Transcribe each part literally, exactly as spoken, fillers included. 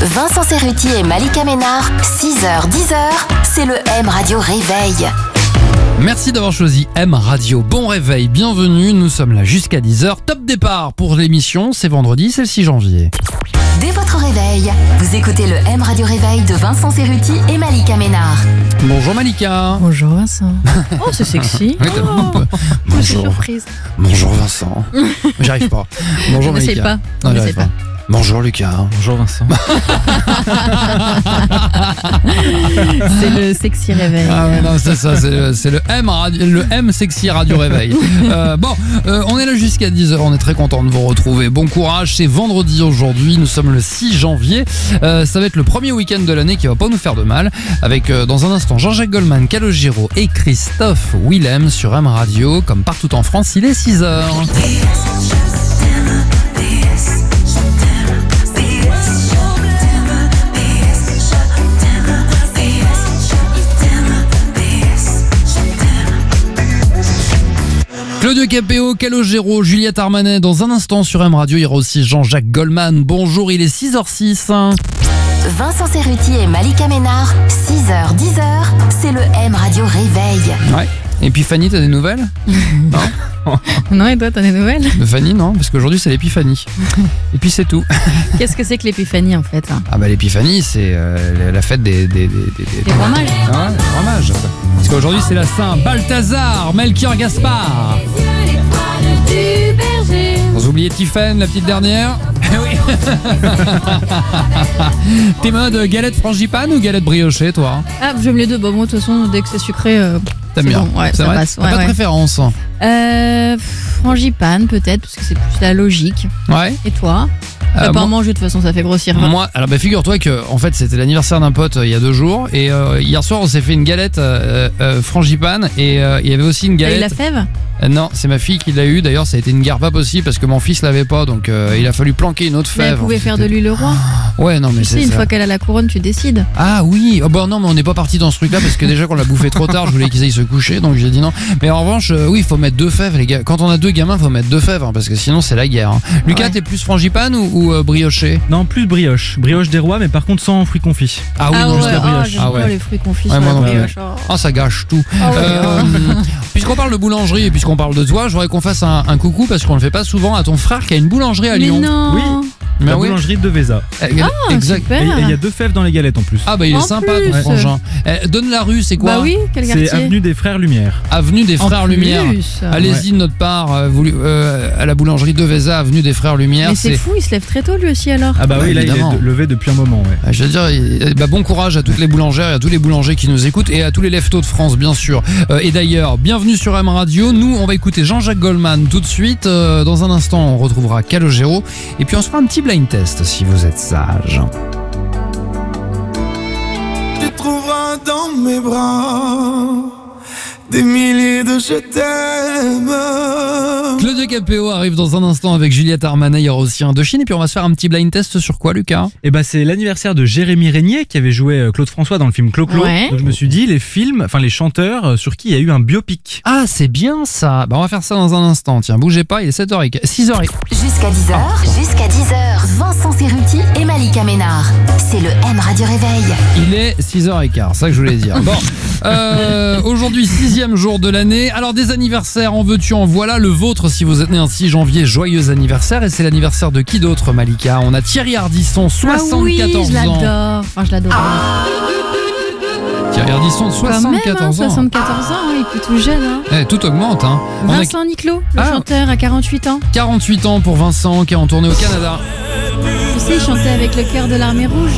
Vincent Cerruti et Malika Ménard, six heures dix heures, c'est le M Radio Réveil. Merci d'avoir choisi M Radio. Bon réveil, bienvenue, nous sommes là jusqu'à dix heures. Top départ pour l'émission, c'est vendredi, c'est le six janvier. Dès votre réveil, vous écoutez le M Radio Réveil de Vincent Cerruti et Malika Ménard. Bonjour Malika. Bonjour Vincent. Oh, c'est sexy. Oui, t'as Oh, un peu. je suis Bonjour. surprise. Bonjour Vincent. J'arrive pas. Bonjour On n'essaie Malika. pas. Non, On j'arrive n'essaie pas. pas. Bonjour Lucas. Bonjour Vincent. C'est le sexy réveil. Ah ouais, non, c'est ça, c'est le, c'est le M radio, le M sexy radio réveil. Euh, bon, euh, on est là jusqu'à dix heures, on est très content de vous retrouver. Bon courage, c'est vendredi aujourd'hui, nous sommes le six janvier. Euh, ça va être le premier week-end de l'année qui va pas nous faire de mal. Avec euh, dans un instant Jean-Jacques Goldman, Calogero et Christophe Willem sur M Radio. Comme partout en France, il est six heures. Claudio Capéo, Calogero, Juliette Armanet. Dans un instant sur M Radio, il y aura aussi Jean-Jacques Goldman. Bonjour, il est six heures six. Vincent Cerruti et Malika Ménard, six heures dix heures, c'est le M Radio Réveil. Ouais. Et puis Fanny, t'as des nouvelles? Non. Non, et toi, t'as des nouvelles? De Fanny, non, parce qu'aujourd'hui c'est l'épiphanie. Et puis c'est tout. Qu'est-ce que c'est que l'épiphanie en fait? Ah bah l'épiphanie, c'est euh, la fête des... Des, des, des, Des rois mages. Ah ouais, des rois mages. Parce qu'aujourd'hui c'est la Saint Balthazar, Melchior Gaspard. Sans oublier Tiffen, la petite dernière. Eh oui. T'es mode galette frangipane ou galette briochée, toi? Ah, j'aime les deux. Bon, moi, de toute façon, dès que c'est sucré, euh, T'aimes c'est bien? bon. Ouais, C'est ça vrai. passe. T'as Ouais, pas de ouais. préférence? Euh, frangipane peut-être, parce que c'est plus la logique. Ouais. Et toi? Euh, T'as pas moi- en manger de toute façon, ça fait grossir. Moi, alors bah figure-toi que en fait c'était l'anniversaire d'un pote euh, il y a deux jours et euh, hier soir on s'est fait une galette euh, euh, frangipane et euh, il y avait aussi une T'as eu la galette. fève? Euh, non, c'est ma fille qui l'a eu. D'ailleurs, ça a été une guerre pas possible parce que mon fils l'avait pas, donc euh, il a fallu planquer une autre Mais elle fève. pouvait faire de l'huile roi. Ouais, non mais Tu c'est sais, une ça. fois qu'elle a la couronne, tu décides. Ah oui, oh, bah non mais on n'est pas parti dans ce truc-là parce que déjà qu'on l'a bouffé trop tard, je voulais qu'ils aillent se coucher, donc j'ai dit non. Mais en revanche, euh, oui, il faut mettre deux fèves, les gars. Quand on a deux gamins, faut mettre deux fèves hein, parce que sinon c'est la guerre. hein. Lucas, Ouais. t'es plus frangipane ou, ou euh, brioché? Non, plus brioche. Brioche des rois, mais par contre sans fruits confits. Ah oui, ah non, ouais, juste la ah, brioche. j'aime Ah pas ouais. les fruits confits Ouais, sur moi la non plus. brioche. Oh. Ah, ça gâche tout. Ah ouais, Euh, puisqu'on parle de boulangerie et puisqu'on parle de toi, je voudrais qu'on fasse un, un coucou parce qu'on le fait pas souvent à ton frère qui a une boulangerie à Mais Lyon. non. Oui. Mais La oui. boulangerie de Véza. Euh, Ah, exact. super. Et il y a deux fèves dans les galettes en plus. Ah bah il est En sympa plus. ton frangin. Eh, donne la rue, c'est quoi? Bah oui, quel C'est quartier? avenue des Frères Lumière. Avenue des En Frères plus. Lumière. Allez-y de notre part euh, vous- euh, à la boulangerie de Véza, avenue des Frères Lumière. Mais c'est fou, il se lève très tôt lui aussi alors. Ah bah bah, oui, là évidemment. il est de- levé depuis un moment. Ouais. Euh, Je veux dire, il- bah, bon courage à toutes les boulangères et à tous les boulangers qui nous écoutent et à tous les leftos de France, bien sûr. Euh, et d'ailleurs, bienvenue sur M Radio. Nous, on va écouter Jean-Jacques Goldman tout de suite. Euh, dans un instant, on retrouvera Calogero. Et puis, on se fera un petit blind test si vous êtes sage. Tu trouveras dans mes bras des milliers de je t'aime. Claudio Capéo arrive dans un instant avec Juliette Armanet. Il y aura aussi un de Chine. Et puis, on va se faire un petit blind test sur quoi, Lucas? Et bah c'est l'anniversaire de Jérémy Régnier qui avait joué euh, Claude François dans le film Clo-Clo. Ouais. Donc je me suis dit les films, enfin les chanteurs euh, sur qui il y a eu un biopic. Ah, c'est bien ça. Bah, on va faire ça dans un instant. Tiens, bougez pas. Il est sept heures, six heures. Jusqu'à dix heures, jusqu'à dix heures, Vincent Cerruti et Malika Ménard, c'est le M Radio Réveil. Il est six heures quinze, c'est ça que je voulais dire. Bon, euh, aujourd'hui, sixième jour de l'année. Alors, des anniversaires, en veux-tu, en voilà. Le vôtre, si vous êtes né un six janvier, joyeux anniversaire. Et c'est l'anniversaire de qui d'autre, Malika? On a Thierry Ardisson, soixante-quatorze ah oui, je ans. l'adore. Enfin, je l'adore. Thierry Ardisson, Quand même, hein, soixante-quatorze ans. soixante-quatorze ans, il est plus tout jeune. Hein. Eh, tout augmente. Hein. On a Vincent Niclot, le Ah. chanteur à quarante-huit ans. quarante-huit ans pour Vincent, qui est en tournée au Canada. Tu sais, il chantait avec le cœur de l'armée rouge.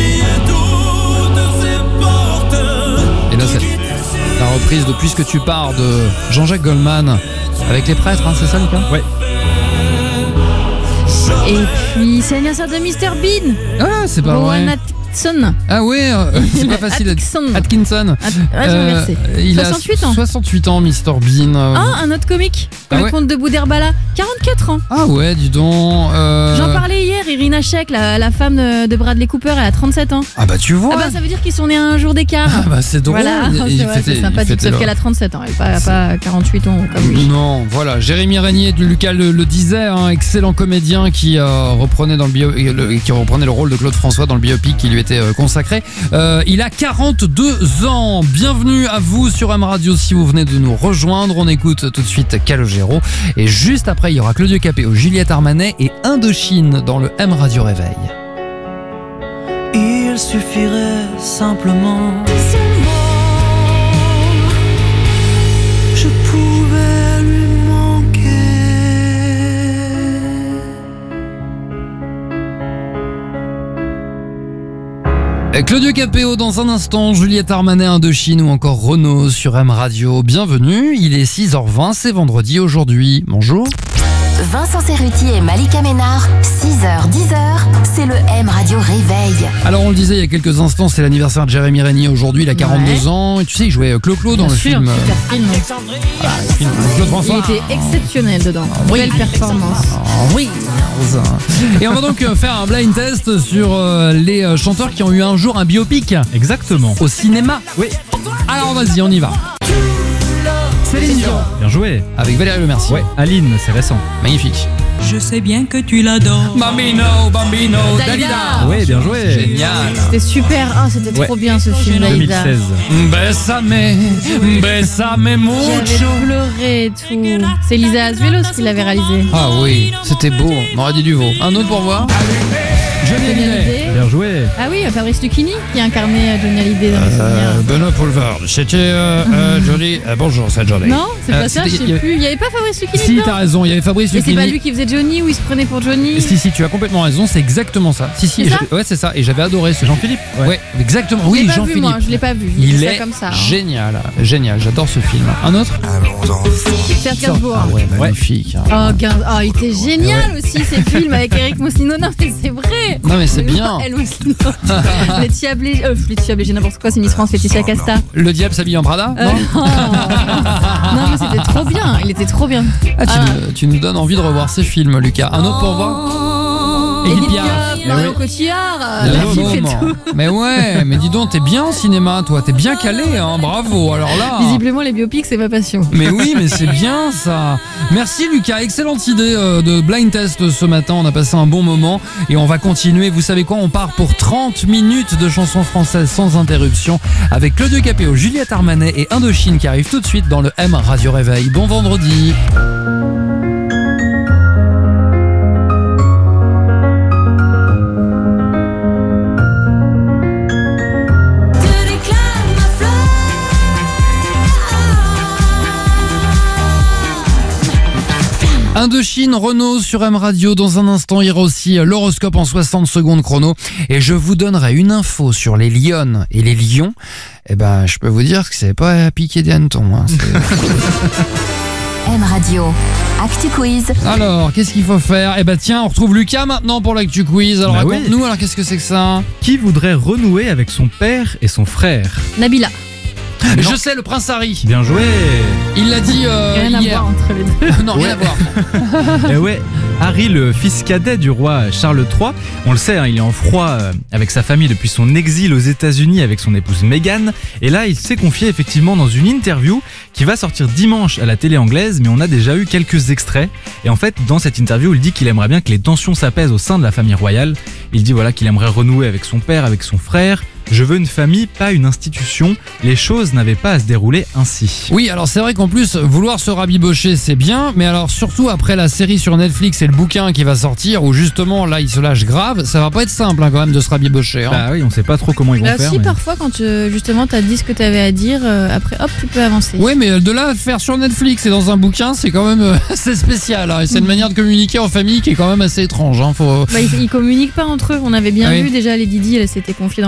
Et là, c'est la reprise de Puisque tu pars de Jean-Jacques Goldman avec les prêtres, hein, c'est ça, Lucas? Ouais. Et puis, c'est l'anniversaire de mister Bean. Ah, c'est pas vrai. Rowan At- Atkinson. Ah ouais, euh, c'est pas facile. Atkinson. Atkinson. At- ah, j'ai inversé. il soixante-huit a ans. soixante-huit ans, mister Bean. euh. Ah, un autre comique. Ah le ouais. comte de Bouderbala. quarante-quatre ans. Ah ouais, dis donc. euh. J'en parlais hier, Irina Shayk, la, la femme de, de Bradley Cooper, elle a trente-sept ans. Ah bah tu vois. Ah bah ça veut dire qu'ils sont nés un jour d'écart. Ah bah c'est drôle. Voilà, Il c'est, vrai, fêtait- c'est il sympathique, fêtait sauf leur- qu'elle a trente-sept ans, elle n'a pas, pas quarante-huit ans comme lui. Non, voilà, Jérémy Régnier, Lucas le, le disait, un excellent comédien qui euh, reprenait dans le bio, le, qui reprenait le rôle de Claude François dans le biopic qui lui était euh, consacré. Euh, il a quarante-deux ans. Bienvenue à vous sur M Radio si vous venez de nous rejoindre. On écoute tout de suite Calogero et juste après il y aura Claudio Capéo, Juliette Armanet et Indochine dans le M Radio Réveil. Il suffirait simplement je pouvais lui manquer. Claudio Capéo dans un instant, Juliette Armanet, Indochine ou encore Renaud sur M Radio. Bienvenue, il est six heures vingt, c'est vendredi aujourd'hui. Bonjour. Vincent Cerruti et Malika Ménard, six heures dix heures, c'est le M Radio Réveil. Alors on le disait il y a quelques instants, c'est l'anniversaire de Jérémy Régnier aujourd'hui, il a quarante-deux ans. Et tu sais, il jouait Clo-Clo dans Bien le sûr, film. super film. Voilà, le film de Claude François. Il était exceptionnel dedans. oui. Belle performance. Ah oui. Et on va donc euh, faire un blind test sur euh, les euh, chanteurs qui ont eu un jour un biopic Exactement. au cinéma. Oui. Alors vas-y, on y va. Céline Dion Bien joué. avec Valérie Lemercier. Ouais, Aline, c'est récent. Magnifique. Je sais bien que tu l'adores. Bambino, Bambino, Dalida. Dalida. Ouais, bien joué. Génial. C'était super. Ah, c'était trop Ouais. bien ce film deux mille Dalida. seize. Bésame, bésame J'avais mucho. pleuré et tout. C'est Lisa Asvelos qui l'avait réalisé. Ah oui, c'était beau. On aurait dit du veau. Un autre pour voir. Johnny Johnny Hallyday. Hallyday. Bien joué. Ah oui, Fabrice Lucchini qui incarnait Johnny Hallyday dans les Euh, souvenirs. Benoît Poulvord. C'était euh, euh, Johnny. euh, bonjour, c'est Johnny. Non, c'est Euh, pas ça, je c'était- sais plus. Il n'y avait pas Fabrice Lucchini Si, dedans. t'as raison. Il y avait Fabrice Et c'est Lucchini. pas lui qui faisait Johnny ou il se prenait pour Johnny. Si, si, tu as complètement raison, c'est exactement ça. Si, si, C'est ça je- ouais, c'est ça. Et j'avais adoré ce Jean-Philippe. Ouais, exactement. Je l'ai Oui, pas vu, Jean-Philippe. moi, je l'ai pas vu. Je Il dis ça est comme ça. hein. génial, génial. J'adore ce film. Un autre Serge Gainsbourg. Ah ouais, magnifique. Oh, Gain- oh, il était génial aussi ces films avec Eric Moussino. Non, mais c'est vrai. Non, mais c'est bien. Elle Moussino. Laetitia Blé, euh, Laetitia Blé, j'ai n'importe quoi, c'est Miss France, Laetitia Casta. Le diable s'habille en Prada. Euh, Non non. Non, mais c'était trop bien. Il était trop bien. Ah, tu, Ah. nous- tu nous donnes envie de revoir ces films, Lucas. Un autre pour voir. Edith Edith Piaf. Piaf, Mario Cotillard, Le la fille fait moment. tout. Mais ouais, mais dis donc, t'es bien en cinéma, toi. T'es bien calé, hein. Bravo. Alors là. Visiblement, les biopics, c'est ma passion. Mais oui, mais c'est bien ça. Merci Lucas, excellente idée euh, de blind test ce matin. On a passé un bon moment et on va continuer. Vous savez quoi, on part pour trente minutes de chansons françaises sans interruption avec Claudio Capéo, Juliette Armanet et Indochine qui arrivent tout de suite dans le M Radio Réveil. Bon vendredi. Indochine, Renault sur M Radio. Dans un instant, il y aura aussi l'horoscope en soixante secondes chrono. Et je vous donnerai une info sur les lionnes et les lions. Eh ben, je peux vous dire que c'est pas à piquer des hannetons. Hein. M Radio, Actu Quiz. Alors, qu'est-ce qu'il faut faire? Eh ben, tiens, on retrouve Lucas maintenant pour l'actu quiz. Alors, Bah oui. raconte-nous, alors, qu'est-ce que c'est que ça? Qui voudrait renouer avec son père et son frère? Nabila. Je sais, le prince Harry. Bien joué. Il l'a dit euh, Rien à hier. voir entre les deux. Non, rien à voir. Et ouais, Harry, le fils cadet du roi Charles trois, on le sait, hein, il est en froid euh, avec sa famille depuis son exil aux États-Unis avec son épouse Meghan. Et là, il s'est confié effectivement dans une interview qui va sortir dimanche à la télé anglaise, mais on a déjà eu quelques extraits. Et en fait, dans cette interview, il dit qu'il aimerait bien que les tensions s'apaisent au sein de la famille royale. Il dit voilà qu'il aimerait renouer avec son père, avec son frère. Je veux une famille, pas une institution. Les choses n'avaient pas à se dérouler ainsi. Oui, alors c'est vrai qu'en plus, vouloir se rabibocher, c'est bien, mais alors surtout après la série sur Netflix et le bouquin qui va sortir, où justement là il se lâche grave, ça va pas être simple hein, quand même de se rabibocher. Hein. Bah oui, on sait pas trop comment ils vont Bah faire. si, mais- parfois, quand tu, justement t'as dit ce que t'avais à dire, euh, après hop, tu peux avancer. Oui, mais de là à faire sur Netflix et dans un bouquin, c'est quand même euh, c'est spécial. Hein, et c'est une manière de communiquer en famille qui est quand même assez étrange. Hein, faut... Bah, ils, ils communiquent pas entre eux. On avait bien Ah oui. vu déjà les Didi, elles s'étaient confiées dans les médias.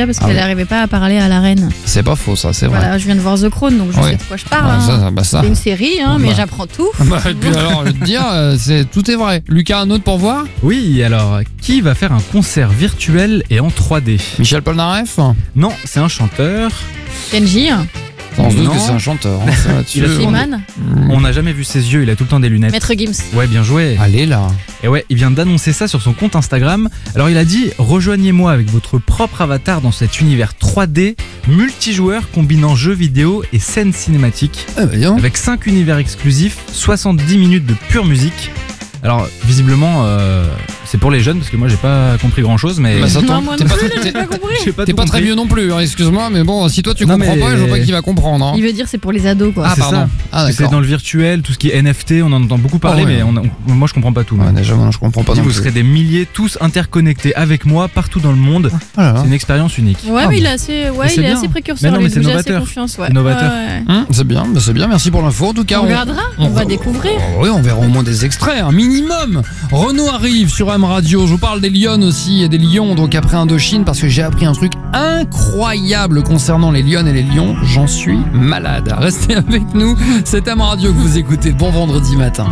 parce Ah qu'elle oui. n'arrivait pas à parler à la reine. C'est pas faux, ça, c'est vrai. Voilà, je viens de voir The Crown, donc je Oui. sais de quoi je parle. Ouais, hein. ça, ça, bah ça. C'est une série, hein, mais Bah. j'apprends tout. Bah, et puis alors, je vais te dire, euh, c'est, tout est vrai. Lucas, un autre pour voir Oui, alors, qui va faire un concert virtuel et en trois D? Michel Polnareff. Non, c'est un chanteur. Kenji, On se doute Non. que c'est un chanteur. Hein, ça, là-dessus. Il a son- Slimane, On n'a jamais vu ses yeux, il a tout le temps des lunettes. Maître Gims. Ouais, bien joué. Allez là. Et ouais, il vient d'annoncer ça sur son compte Instagram. Alors il a dit « Rejoignez-moi avec votre propre avatar dans cet univers trois D, multijoueur combinant jeux vidéo et scènes cinématiques, Eh ben, dis donc. avec cinq univers exclusifs, soixante-dix minutes de pure musique. » Alors visiblement, euh, c'est pour les jeunes, parce que moi j'ai pas compris grand-chose, mais... Bah, ça Non, tombe. moi T'es non pas, plus, t'es- j'ai pas compris. J'ai pas t'es tout pas très compris. vieux non plus, hein, excuse-moi, mais bon, si toi tu Non, comprends mais- pas, je vois pas qui va comprendre. Hein. Il veut dire c'est pour les ados, quoi. Ah, c'est pardon. ça. Ah, C'est d'accord. dans le virtuel, tout ce qui est N F T, on en entend beaucoup parler, Ah ouais. mais on, on- moi je comprends pas tout. Ouais, moi. déjà, moi, je comprends pas Il dit, non vous plus. serez des milliers, tous interconnectés avec moi, partout dans le monde. Oh là là. C'est une expérience unique. Ouais, Ah, mais il est assez, ouais, Mais c'est il est bien. assez Mais précurseur. non, mais lui, c'est donc j'ai novateur. assez confiance, ouais. C'est novateur. Ouais, ouais. Hum, c'est bien, bah, c'est bien, merci pour l'info. En tout cas, On regardera, on va découvrir. Oh, oui, on verra au moins des extraits, un minimum. Renaud arrive sur M Radio. Je vous parle des Lyonnes aussi et des lions, donc après Indochine, parce que j'ai appris un truc incroyable concernant les Lyonnes et les lions. J'en suis malade. Restez avec nous. C'est M Radio que vous écoutez. Bon vendredi matin.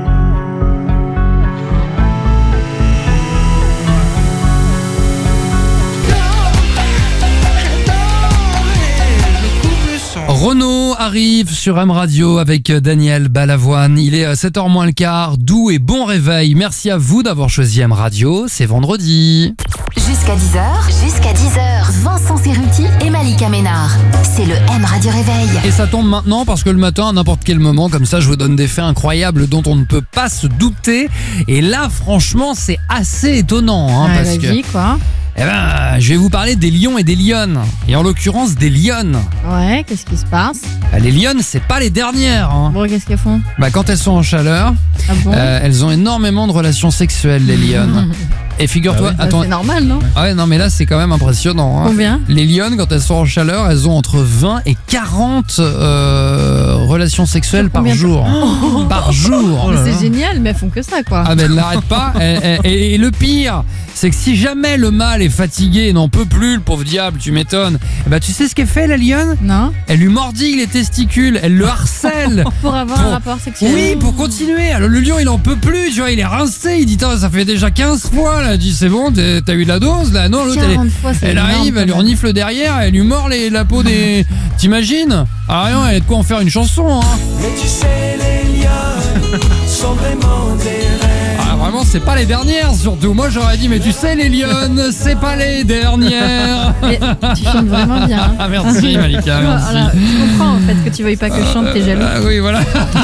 Renaud arrive sur M Radio avec Daniel Balavoine. Il est à sept heures moins le quart. Doux et bon réveil. Merci à vous d'avoir choisi M Radio. C'est vendredi. Jusqu'à dix heures, jusqu'à dix heures, Vincent Cerruti et Malika Ménard. C'est le M Radio Réveil. Et ça tombe maintenant parce que le matin, à n'importe quel moment, comme ça, je vous donne des faits incroyables dont on ne peut pas se douter. Et là, franchement, c'est assez étonnant. Hein, Ouais, parce que, vas-y, quoi. eh ben, je vais vous parler des lions et des lionnes. Et en l'occurrence, des lionnes. Ouais, qu'est-ce qui se passe? Bah, les lionnes, c'est pas les dernières. Hein. Bon, qu'est-ce qu'elles font? Bah, quand elles sont en chaleur, Ah bon? euh, elles ont énormément de relations sexuelles, les lionnes. Et figure-toi, Bah, attends, c'est normal, non? ah ouais, non, mais là, c'est quand même impressionnant. Hein. Combien? Les lionnes, quand elles sont en chaleur, elles ont entre vingt et quarante euh, relations sexuelles par Combien de- jour. Par jour. Mais c'est génial, mais elles font que ça, quoi. Ah ben elles n'arrêtent pas. Et, et- et le pire, c'est que si jamais le mâle est fatigué et n'en peut plus, le pauvre diable, tu m'étonnes, eh ben tu sais ce qu'elle fait, la lionne? Non? Elle lui mordille les testicules, elle le harcèle. Pour avoir Pour- un rapport sexuel. Oui, pour continuer. Alors le lion, il en peut plus, tu vois, il est rincé. Il dit, Tain, ça fait déjà quinze fois, là. Il dit, c'est bon, t'es- t'as eu de la dose, là. Non, l'autre, elle, est- quarante fois, c'est elle énorme, arrive, elle lui quand même. renifle derrière, elle lui mord les, la peau des. T'imagines? Ah rien, elle a de quoi en faire une chanson, hein. Mais tu sais, les lions sont vraiment des rêves. Ah, vraiment, c'est pas les dernières, surtout. Moi, j'aurais dit, mais tu sais, les lionnes, c'est pas les dernières. Mais tu chantes vraiment bien. hein. Ah, merci, Malika, merci. Voilà, je comprends en fait que tu veuilles pas que je chante, t'es jaloux. Ah oui, voilà.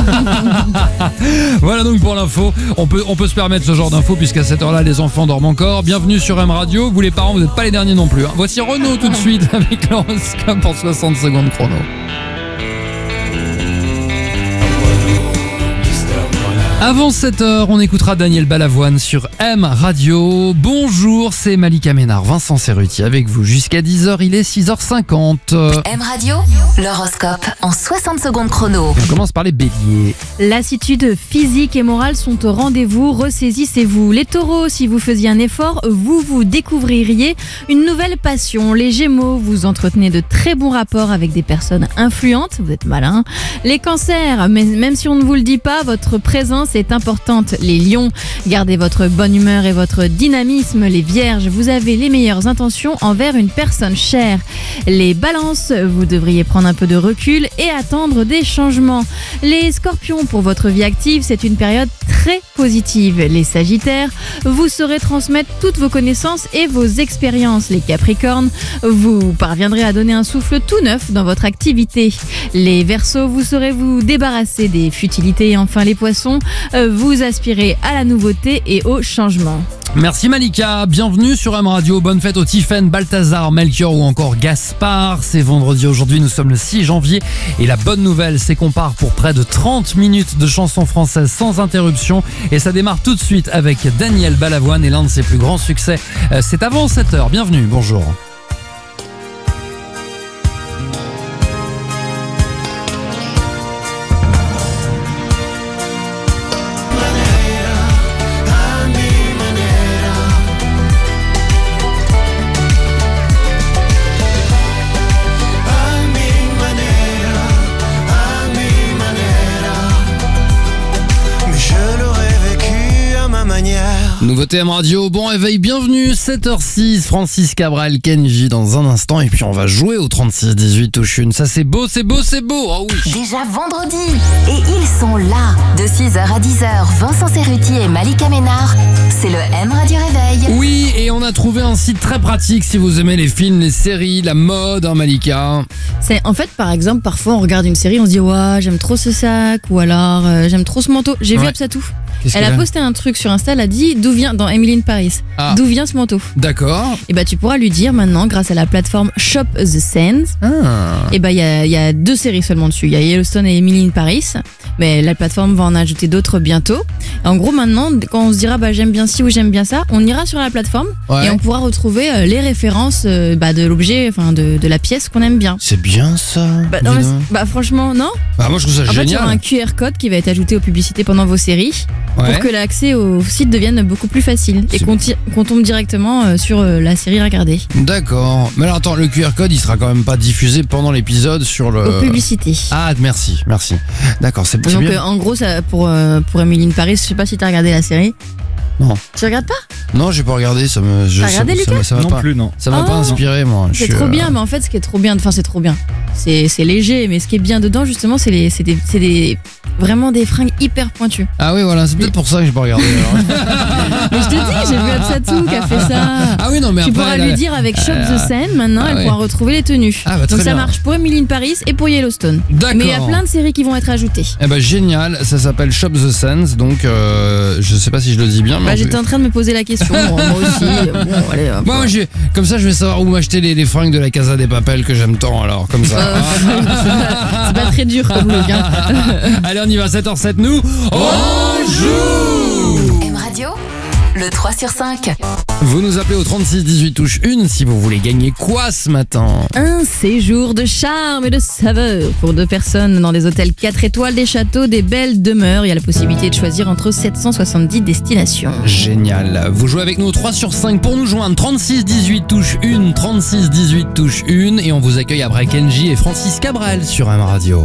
Voilà donc pour l'info. On peut, on peut se permettre ce genre d'info puisqu'à cette heure-là, les enfants dorment encore. Bienvenue sur M Radio. Vous les parents, vous n'êtes pas les derniers non plus. hein. Voici Renaud tout de suite avec l'horoscope en soixante secondes chrono. Avant sept heures, on écoutera Daniel Balavoine sur M Radio. Bonjour, c'est Malika Ménard, Vincent Cerruti avec vous. Jusqu'à dix heures, il est six heures cinquante. M Radio, l'horoscope en soixante secondes chrono. On commence par les béliers. Lassitude physique et morale sont au rendez-vous, ressaisissez-vous. Les taureaux, si vous faisiez un effort, vous vous découvririez une nouvelle passion. Les gémeaux, vous entretenez de très bons rapports avec des personnes influentes, vous êtes malins. Les cancers, mais même si on ne vous le dit pas, votre présence est importante. Les lions, gardez votre bonne humeur et votre dynamisme. Les vierges, vous avez les meilleures intentions envers une personne chère. Les balances, vous devriez prendre un peu de recul et attendre des changements. Les scorpions, pour votre vie active, c'est une période très positive. Les sagittaires, vous saurez transmettre toutes vos connaissances et vos expériences. Les capricornes, vous parviendrez à donner un souffle tout neuf dans votre activité. Les verseaux, vous saurez vous débarrasser des futilités. Et enfin les poissons, euh, vous aspirez à la nouveauté et au changement. Merci Malika, bienvenue sur M Radio, bonne fête aux Tiffen, Balthazar, Melchior ou encore Gaspard. C'est vendredi aujourd'hui, nous sommes le six janvier et la bonne nouvelle c'est qu'on part pour près de trente minutes de chansons françaises sans interruption et ça démarre tout de suite avec Daniel Balavoine et l'un de ses plus grands succès. Euh, C'est avant sept heures, bienvenue, bonjour. nouveauté M Radio. Bon réveil, bienvenue, sept heures six, Francis Cabrel, Kenji dans un instant. Et puis on va jouer au trente-six dix-huit touche une. Ça c'est beau, c'est beau, c'est beau. Oh oui. Déjà vendredi. Et ils sont là. De six heures à dix heures, Vincent Cerruti et Malika Ménard. C'est le M Radio Réveil. Oui, et on a trouvé un site très pratique si vous aimez les films, les séries, la mode, hein, Malika. C'est en fait, par exemple, parfois on regarde une série, on se dit ouais, j'aime trop ce sac, ou alors euh, j'aime trop ce manteau. J'ai vu Ouais. Absatou. Qu'est-ce Elle qu'elle a a posté un truc sur Insta, elle a dit d'où vient dans Emily in Paris. Ah. D'où vient ce manteau? D'accord. Et bah tu pourras lui dire maintenant grâce à la plateforme Shop the Sands. Ah. Et bah il y a, il y a deux séries seulement dessus. Il y a Yellowstone et Emily in Paris. Mais la plateforme va en ajouter d'autres bientôt. Et en gros maintenant, quand on se dira bah j'aime bien ci ou j'aime bien ça, on ira sur la plateforme Ouais. et on pourra retrouver euh, les références euh, bah, de l'objet, enfin de, de la pièce qu'on aime bien. C'est bien ça. Bah, dis non, mais donc. c'est- bah, franchement non. Bah moi je trouve ça En fait, il y aura un génial. Q R code qui va être ajouté aux publicités pendant vos séries Ouais. pour que l'accès au site devienne beaucoup plus facile et C'est- qu'on ti- qu'on tombe directement euh, sur euh, la série à regarder. D'accord. Mais alors attends, le Q R code il sera quand même pas diffusé pendant l'épisode sur le. Aux publicités. Ah merci, merci. D'accord, c'est c'est Donc bien. euh, en gros, ça, pour, euh, pour Emily in Paris, je sais pas si t'as regardé la série. Non. Tu regardes pas? Non, j'ai pas regardé, ça me. je- T'as regardé, ça, ça Lucas me- ça m'a Non pas. plus, non. Ça m'a Oh. pas inspiré moi. Je C'est suis, trop euh, bien, mais en fait, ce qui est trop bien, enfin, c'est trop bien. C'est c'est léger, mais ce qui est bien dedans, justement, c'est les- c'est des, c'est des, vraiment des fringues hyper pointues. Ah oui, voilà, c'est peut-être pour ça que j'ai pas regardé. alors. Mais je te dis, j'ai vu Absatou qui a fait ça. Ah oui, non, mais Tu après. pourras elle a- lui dire avec Shop Euh, the Sand, maintenant, ah elle ouais. pourra retrouver les tenues. Ah bah, très Donc ça bien. marche pour Emily in Paris et pour Yellowstone. D'accord. Mais il y a plein de séries qui vont être ajoutées. Eh ben génial, ça s'appelle Shop the Sands, donc euh, je sais pas si je le dis bien, mais Bah, on peut- j'étais en train de me poser la question. Bon, moi aussi. Bon, allez, hop. Moi, j'ai- comme ça, je vais savoir où m'acheter les, les fringues de la Casa des Papel que j'aime tant, alors, comme ça. Euh, c'est pas- c'est pas très dur comme look. Hein. Allez, on y va, sept heures sept, nous, on joue. M Radio, le trois sur cinq. Vous nous appelez au trente-six dix-huit touche une si vous voulez gagner quoi ce matin? Un séjour de charme et de saveur pour deux personnes dans des hôtels quatre étoiles, des châteaux, des belles demeures. Il y a la possibilité de choisir entre sept cent soixante-dix destinations. Génial. Vous jouez avec nous au trois sur cinq pour nous joindre. trente-six dix-huit touche une, trente-six dix-huit touche une. Et on vous accueille après Kenji et Francis Cabrel sur M Radio.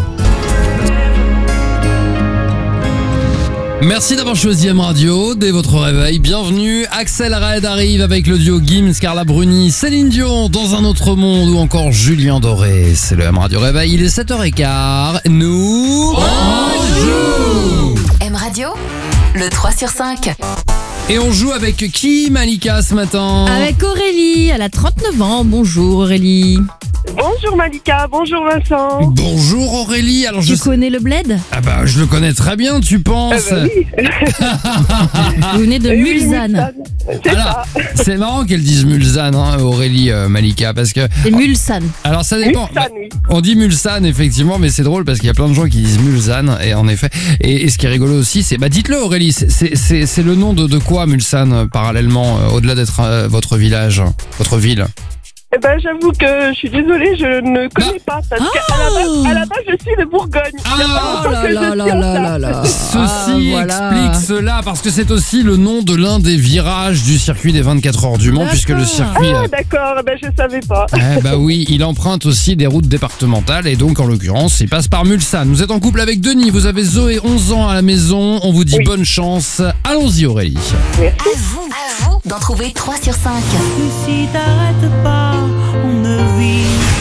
Merci d'avoir choisi M Radio dès votre réveil. Bienvenue. Axel Red arrive avec le duo Gims, Carla Bruni, Céline Dion dans un autre monde ou encore Julien Doré. C'est le M Radio Réveil. Il est sept heures quinze. Nous, on joue. M Radio, le trois sur cinq. Et on joue avec qui, Malika, ce matin? Avec Aurélie, elle a trente-neuf ans. Bonjour Aurélie. Bonjour Malika, bonjour Vincent. Bonjour Aurélie. Alors je Tu sais- connais le bled? Ah bah je le connais très bien, tu penses? Ah bah oui, Vous venez de oui, Mulsanne. Mulsanne. C'est Alors, ça. c'est marrant qu'elle dise Mulsanne, hein, Aurélie euh, Malika, parce que C'est Mulsanne. alors ça dépend. Mulsanne, oui. On dit Mulsanne effectivement, mais c'est drôle parce qu'il y a plein de gens qui disent Mulsanne et en effet. Et, et ce qui est rigolo aussi, c'est bah dites-le Aurélie, c'est- c'est c'est- c'est le nom de, de quoi Mulsanne euh, parallèlement euh, au-delà d'être euh, votre village, votre ville. Eh ben, j'avoue que je suis désolée, je ne connais pas. Parce qu'à la base, à la base, je suis de Bourgogne. Il y a pas Ah, Oh longtemps là que je là suis là en là ça. là là. Ceci Ah, voilà. explique cela parce que c'est aussi le nom de l'un des virages du circuit des vingt-quatre heures du Mans, puisque le D'accord. circuit. Ah, euh, d'accord, eh ben, je savais pas. Eh bah oui, il emprunte aussi des routes départementales et donc en l'occurrence il passe par Mulsanne. Vous êtes en couple avec Denis, vous avez Zoé, onze ans à la maison, on vous dit Oui. bonne chance. Allons-y Aurélie. Merci. À vous, à vous d'en trouver trois sur cinq. Si t'arrêtes pas, on ne vit.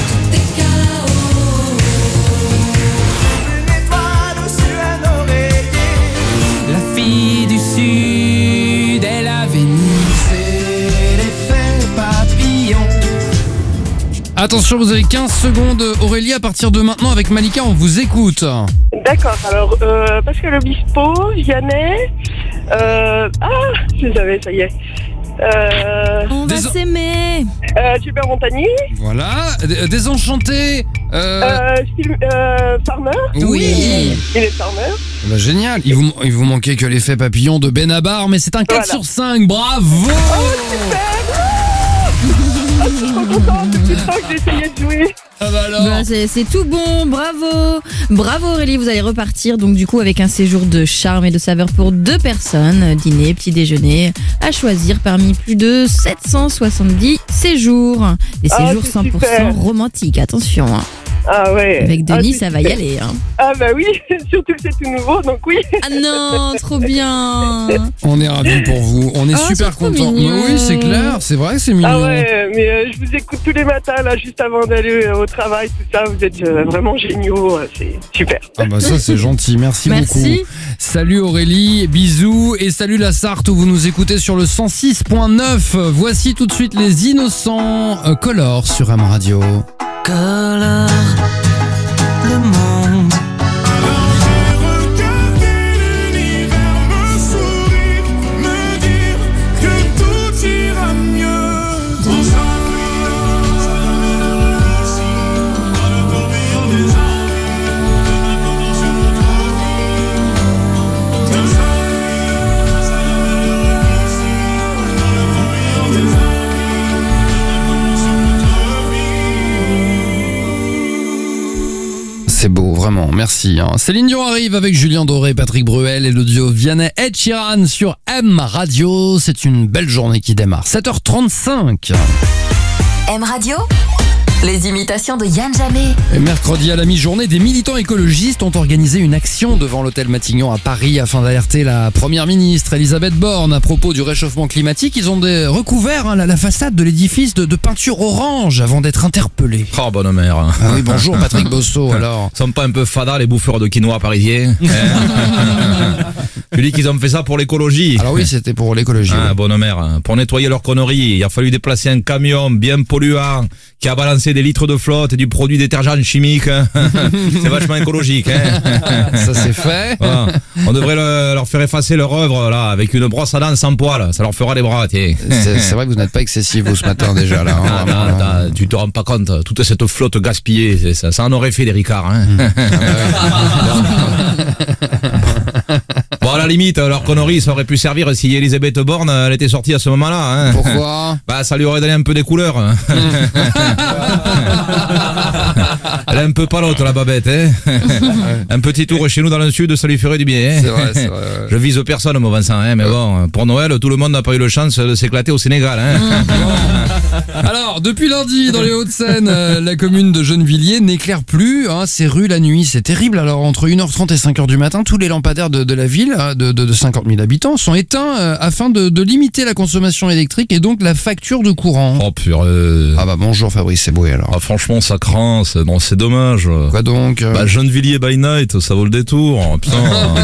La fille du Sud, elle a Vénus. C'est l'effet papillon. Attention, vous avez quinze secondes Aurélie, à partir de maintenant avec Malika, on vous écoute. D'accord, alors, euh, Pascal Obispo, Vianney. Euh, ah, je savais, ça y est. Euh, On va Des- s'aimer. euh, Super Montagny. Voilà, D- Désenchanté. Euh, Euh, Phil- euh, Farmer. oui. Il est Farmer. Bah, génial, il vous, il vous manquait que l'effet papillon de Benabar, mais c'est un quatre Voilà. sur cinq, bravo. Je suis trop contente depuis le temps que j'essayais de jouer. Ah bah alors. Bah, c'est c'est tout bon, bravo. Bravo Aurélie, vous allez repartir donc du coup avec un séjour de charme et de saveur pour deux personnes, dîner, petit déjeuner, à choisir parmi plus de sept cent soixante-dix séjours. Des Ah, séjours c'est cent pour cent super. romantiques, attention. hein. Ah ouais. Avec Denis, ah, ça va y aller. Hein. Ah bah oui, surtout que c'est tout nouveau, donc oui. Ah non, trop bien. On est ravis pour vous. On est Oh, super c'est trop contents. mignon. Mais oui, c'est clair. C'est vrai que c'est mignon. Ah ouais, mais euh, je vous écoute tous les matins, là, juste avant d'aller euh, au travail, tout ça. Vous êtes euh, vraiment géniaux, euh, c'est super. Ah bah ça c'est gentil, merci, Merci. beaucoup. Salut Aurélie, bisous et salut la Sarthe où vous nous écoutez sur le cent six point neuf. Voici tout de suite les Innocents, euh, Color sur M Radio. Colore le monde. Alors j'ai regardé l'univers me sourire, me dire que tout ira mieux. Dans un dans le tourbillon des années, sur notre vie. Comme ça, dans le tourbillon des années, sur notre vie. C'est beau, vraiment, merci. Hein. Céline Dion arrive avec Julien Doré, Patrick Bruel et l'audio Vianney Ed Sheeran sur M Radio. C'est une belle journée qui démarre. sept heures trente-cinq. M Radio, les imitations de Yann Jamé. Et mercredi à la mi-journée, des militants écologistes ont organisé une action devant l'hôtel Matignon à Paris afin d'alerter la première ministre Elisabeth Borne à propos du réchauffement climatique. Ils ont des- recouvert hein, la, la façade de l'édifice de, de peinture orange avant d'être interpellés. Oh, bonne mère. Ah oui, bonjour Patrick Bosso, alors. Ils sont pas un peu fada les bouffeurs de quinoa parisiens? Tu dis qu'ils ont fait ça pour l'écologie. Alors oui, c'était pour l'écologie. Ah, oui. bonne mère. Pour nettoyer leurs conneries, il a fallu déplacer un camion bien polluant qui a balancé des litres de flotte et du produit détergent chimique. C'est vachement écologique. Hein. Ça c'est fait. Voilà. On devrait le- leur faire effacer leur œuvre là avec une brosse à dents sans poil. Ça leur fera des bras. Tiens. C'est c'est vrai que vous n'êtes pas excessif vous ce matin déjà là. hein, Ah, vraiment, non, là. t'as- tu te rends pas compte, toute cette flotte gaspillée, c'est- ça, ça en aurait fait des ricards. Hein. Bon, à la limite, leur connerie, ça aurait pu servir si Elisabeth Borne elle était sortie à ce moment-là. Hein. Pourquoi? Bah, ça lui aurait donné un peu des couleurs. Elle est un peu palote, la babette. Hein. Un petit tour chez nous dans le sud, ça lui ferait du bien. Hein. C'est vrai, c'est vrai. ouais. Je vise personne, mon Vincent, hein, mais bon, pour Noël, tout le monde n'a pas eu le chance de s'éclater au Sénégal. Hein. Alors, depuis lundi, dans les Hauts-de-Seine, euh, la commune de Gennevilliers n'éclaire plus hein, ses rues la nuit. C'est terrible. Alors, entre une heure trente et cinq heures du matin, tous les lampadaires de, de la ville, hein, de, de, de cinquante mille habitants, sont éteints euh, afin de, de limiter la consommation électrique et donc la facture de courant. Oh purée. Ah bah bonjour Fabrice Eboué alors. Ah, franchement, ça craint, c'est non, c'est dommage. Quoi donc euh Bah, Gennevilliers by night, ça vaut le détour. Putain.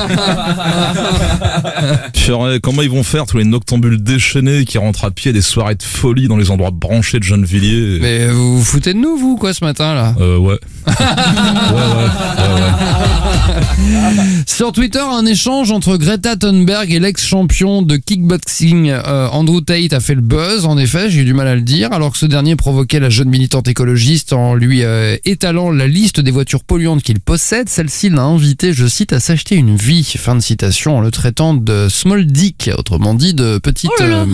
Purée, comment ils vont faire tous les noctambules déchaînés qui rentrent à pied des soirées de folie dans les endroits branchés de Gennevilliers? Mais vous vous foutez de nous, vous, quoi, ce matin, là? Euh, ouais. ouais, ouais, ouais, ouais. Sur Twitter, un échange entre Greta Thunberg et l'ex-champion de kickboxing euh, Andrew Tate a fait le buzz, en effet, j'ai eu du mal à le dire, alors que ce dernier provoquait la jeune militante écologiste en lui euh, étalant la liste des voitures polluantes qu'il possède. Celle-ci l'a invité, je cite, à s'acheter une vie, fin de citation, en le traitant de small dick, autrement dit de petite... Oh là là.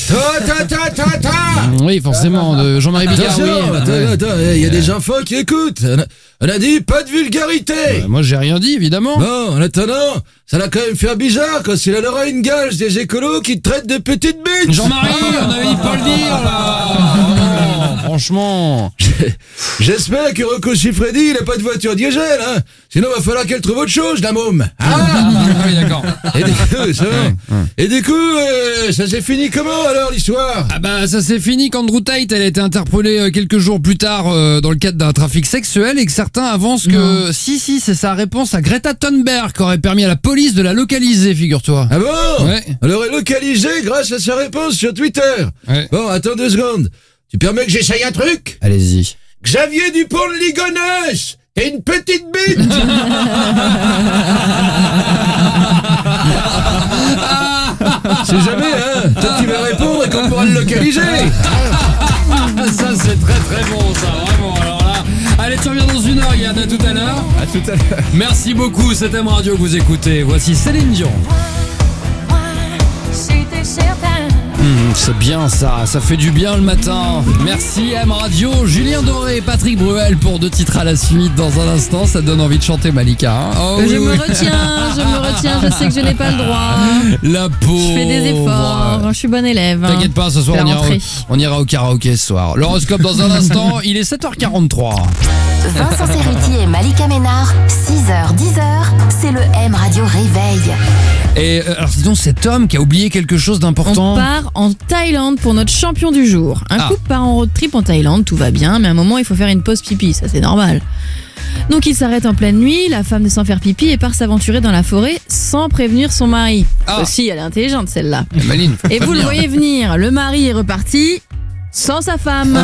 euh, oui, forcément, de Jean-Marie Bigard, oui. Attends, Ouais. attends, il y a des enfants qui écoutent. On a, on a dit pas de vulgarité. Ouais, moi, j'ai rien dit, évidemment. Bon, en attendant, ça va quand même faire bizarre quand il en aura une gage des écolos qui te traitent de petites bites. Jean-Marie, on avait dit pas le dire, là. Oh, franchement. J'espère que Rocco Siffredi, il a pas de voiture diesel, hein. Sinon, va falloir qu'elle trouve autre chose, la môme. Ah Oui, d'accord. Et du coup, ça va. Et du coup, euh, ça s'est fini comment alors l'histoire? Ah bah ça s'est fini qu'Andrew Tate elle a été interpellée euh, quelques jours plus tard euh, dans le cadre d'un trafic sexuel et que certains avancent que si si c'est sa réponse à Greta Thunberg qui aurait permis à la police de la localiser, figure-toi. Ah bon? Ouais. Elle aurait localisé grâce à sa réponse sur Twitter. Ouais. Bon, attends deux secondes. Tu permets que j'essaye un truc? Allez-y. Xavier Dupont de Ligonnès, t'es une petite bite. C'est jamais, hein. Peut-être qu'il va répondre et qu'on pourra le localiser. Ça c'est très très bon ça, vraiment. Alors là, allez tu reviens dans une heure Yann, à tout à l'heure. À tout à l'heure. Merci beaucoup, c'est M Radio que vous écoutez. Voici Céline Dion. C'était certain. Mmh, C'est bien ça, ça fait du bien le matin. Merci M Radio, Julien Doré et Patrick Bruel pour deux titres à la suite. Dans un instant, ça donne envie de chanter Malika. Hein oh, je oui, me oui. retiens, je me retiens, je sais que je n'ai pas le droit. La pauvre. Je fais des efforts, je suis bonne élève. T'inquiète pas, ce soir on ira, au, on ira au karaoké ce soir. L'horoscope dans un instant, il est sept heures quarante-trois. Vincent Cerruti et Malika Ménard, six heures dix heures, c'est le M Radio Réveil. Et euh, alors dis donc, cet homme qui a oublié quelque chose d'important. On part en Thaïlande pour notre champion du jour. Un Ah. couple part en road trip en Thaïlande, tout va bien, mais à un moment il faut faire une pause pipi, ça c'est normal. Donc il s'arrête en pleine nuit, la femme descend faire pipi et part s'aventurer dans la forêt sans prévenir son mari. Ah. Aussi, elle est intelligente celle-là. Maline, faut Et vous le prévenir. voyez venir, le mari est reparti sans sa femme,